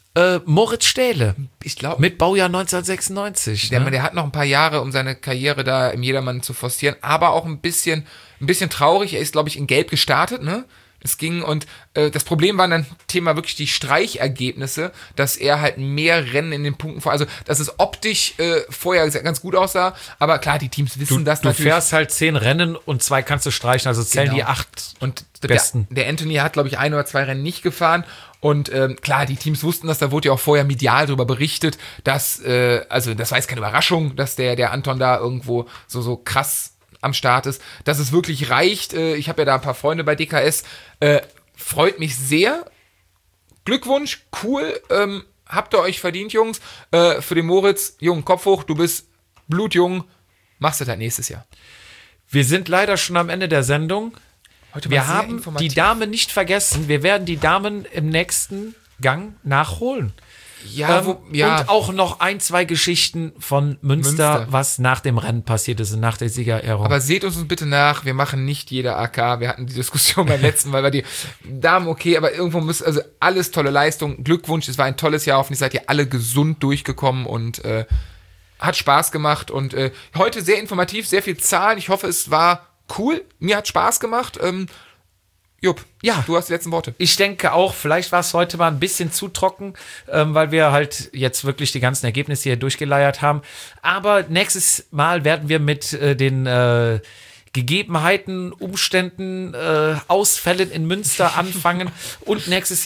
Moritz Stähle. Ich glaube, Mit Baujahr 1996. Ne? der hat noch ein paar Jahre, um seine Karriere da im Jedermann zu forcieren, aber auch ein bisschen traurig. Er ist, glaube ich, in Gelb gestartet, ne? Es ging und das Problem war dann Thema wirklich die Streichergebnisse, dass er halt mehr Rennen in den Punkten also dass es optisch vorher ganz gut aussah, aber klar, die Teams wissen das natürlich. Du fährst halt 10 Rennen und 2 kannst du streichen, also zählen die 8 und besten. Der Anthony hat, glaube ich, 1 oder 2 Rennen nicht gefahren und klar, die Teams wussten das, da wurde ja auch vorher medial darüber berichtet, dass, also das war jetzt keine Überraschung, dass der Anton da irgendwo so krass am Start ist, dass es wirklich reicht. Ich habe ja da ein paar Freunde bei DKS. Freut mich sehr. Glückwunsch, cool. Habt ihr euch verdient, Jungs. Für den Moritz, Jungen, Kopf hoch, du bist blutjung. Machst du das nächstes Jahr. Wir sind leider schon am Ende der Sendung. Wir haben die Damen nicht vergessen. Wir werden die Damen im nächsten Gang nachholen. Ja, Und auch noch 1, 2 Geschichten von Münster, was nach dem Rennen passiert ist und nach der Siegerehrung. Aber seht uns bitte nach, wir machen nicht jeder AK. Wir hatten die Diskussion beim letzten, weil wir die Damen okay, aber irgendwo müssen, also alles tolle Leistung. Glückwunsch, es war ein tolles Jahr, hoffentlich seid ihr alle gesund durchgekommen und hat Spaß gemacht und heute sehr informativ, sehr viel Zahlen. Ich hoffe, es war cool. Mir hat Spaß gemacht. Jupp, ja, du hast die letzten Worte. Ich denke auch, vielleicht war es heute mal ein bisschen zu trocken, weil wir halt jetzt wirklich die ganzen Ergebnisse hier durchgeleiert haben. Aber nächstes Mal werden wir mit den Gegebenheiten, Umständen, Ausfällen in Münster anfangen. Und nächstes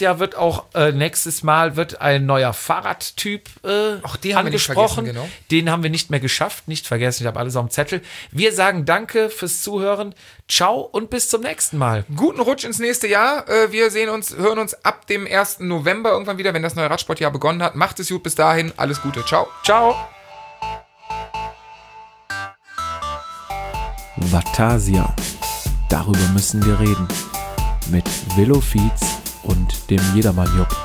Mal wird ein neuer Fahrradtyp Auch den haben wir nicht angesprochen. vergessen, genau. Den haben wir nicht mehr geschafft, nicht vergessen, ich habe alles auf dem Zettel. Wir sagen danke fürs Zuhören. Ciao und bis zum nächsten Mal. Guten Rutsch ins nächste Jahr. Wir hören uns ab dem 1. November irgendwann wieder, wenn das neue Radsportjahr begonnen hat. Macht es gut bis dahin. Alles Gute. Ciao. Ciao. Vatasia. Darüber müssen wir reden. Mit Willow Fietz und dem Jedermann Jupp.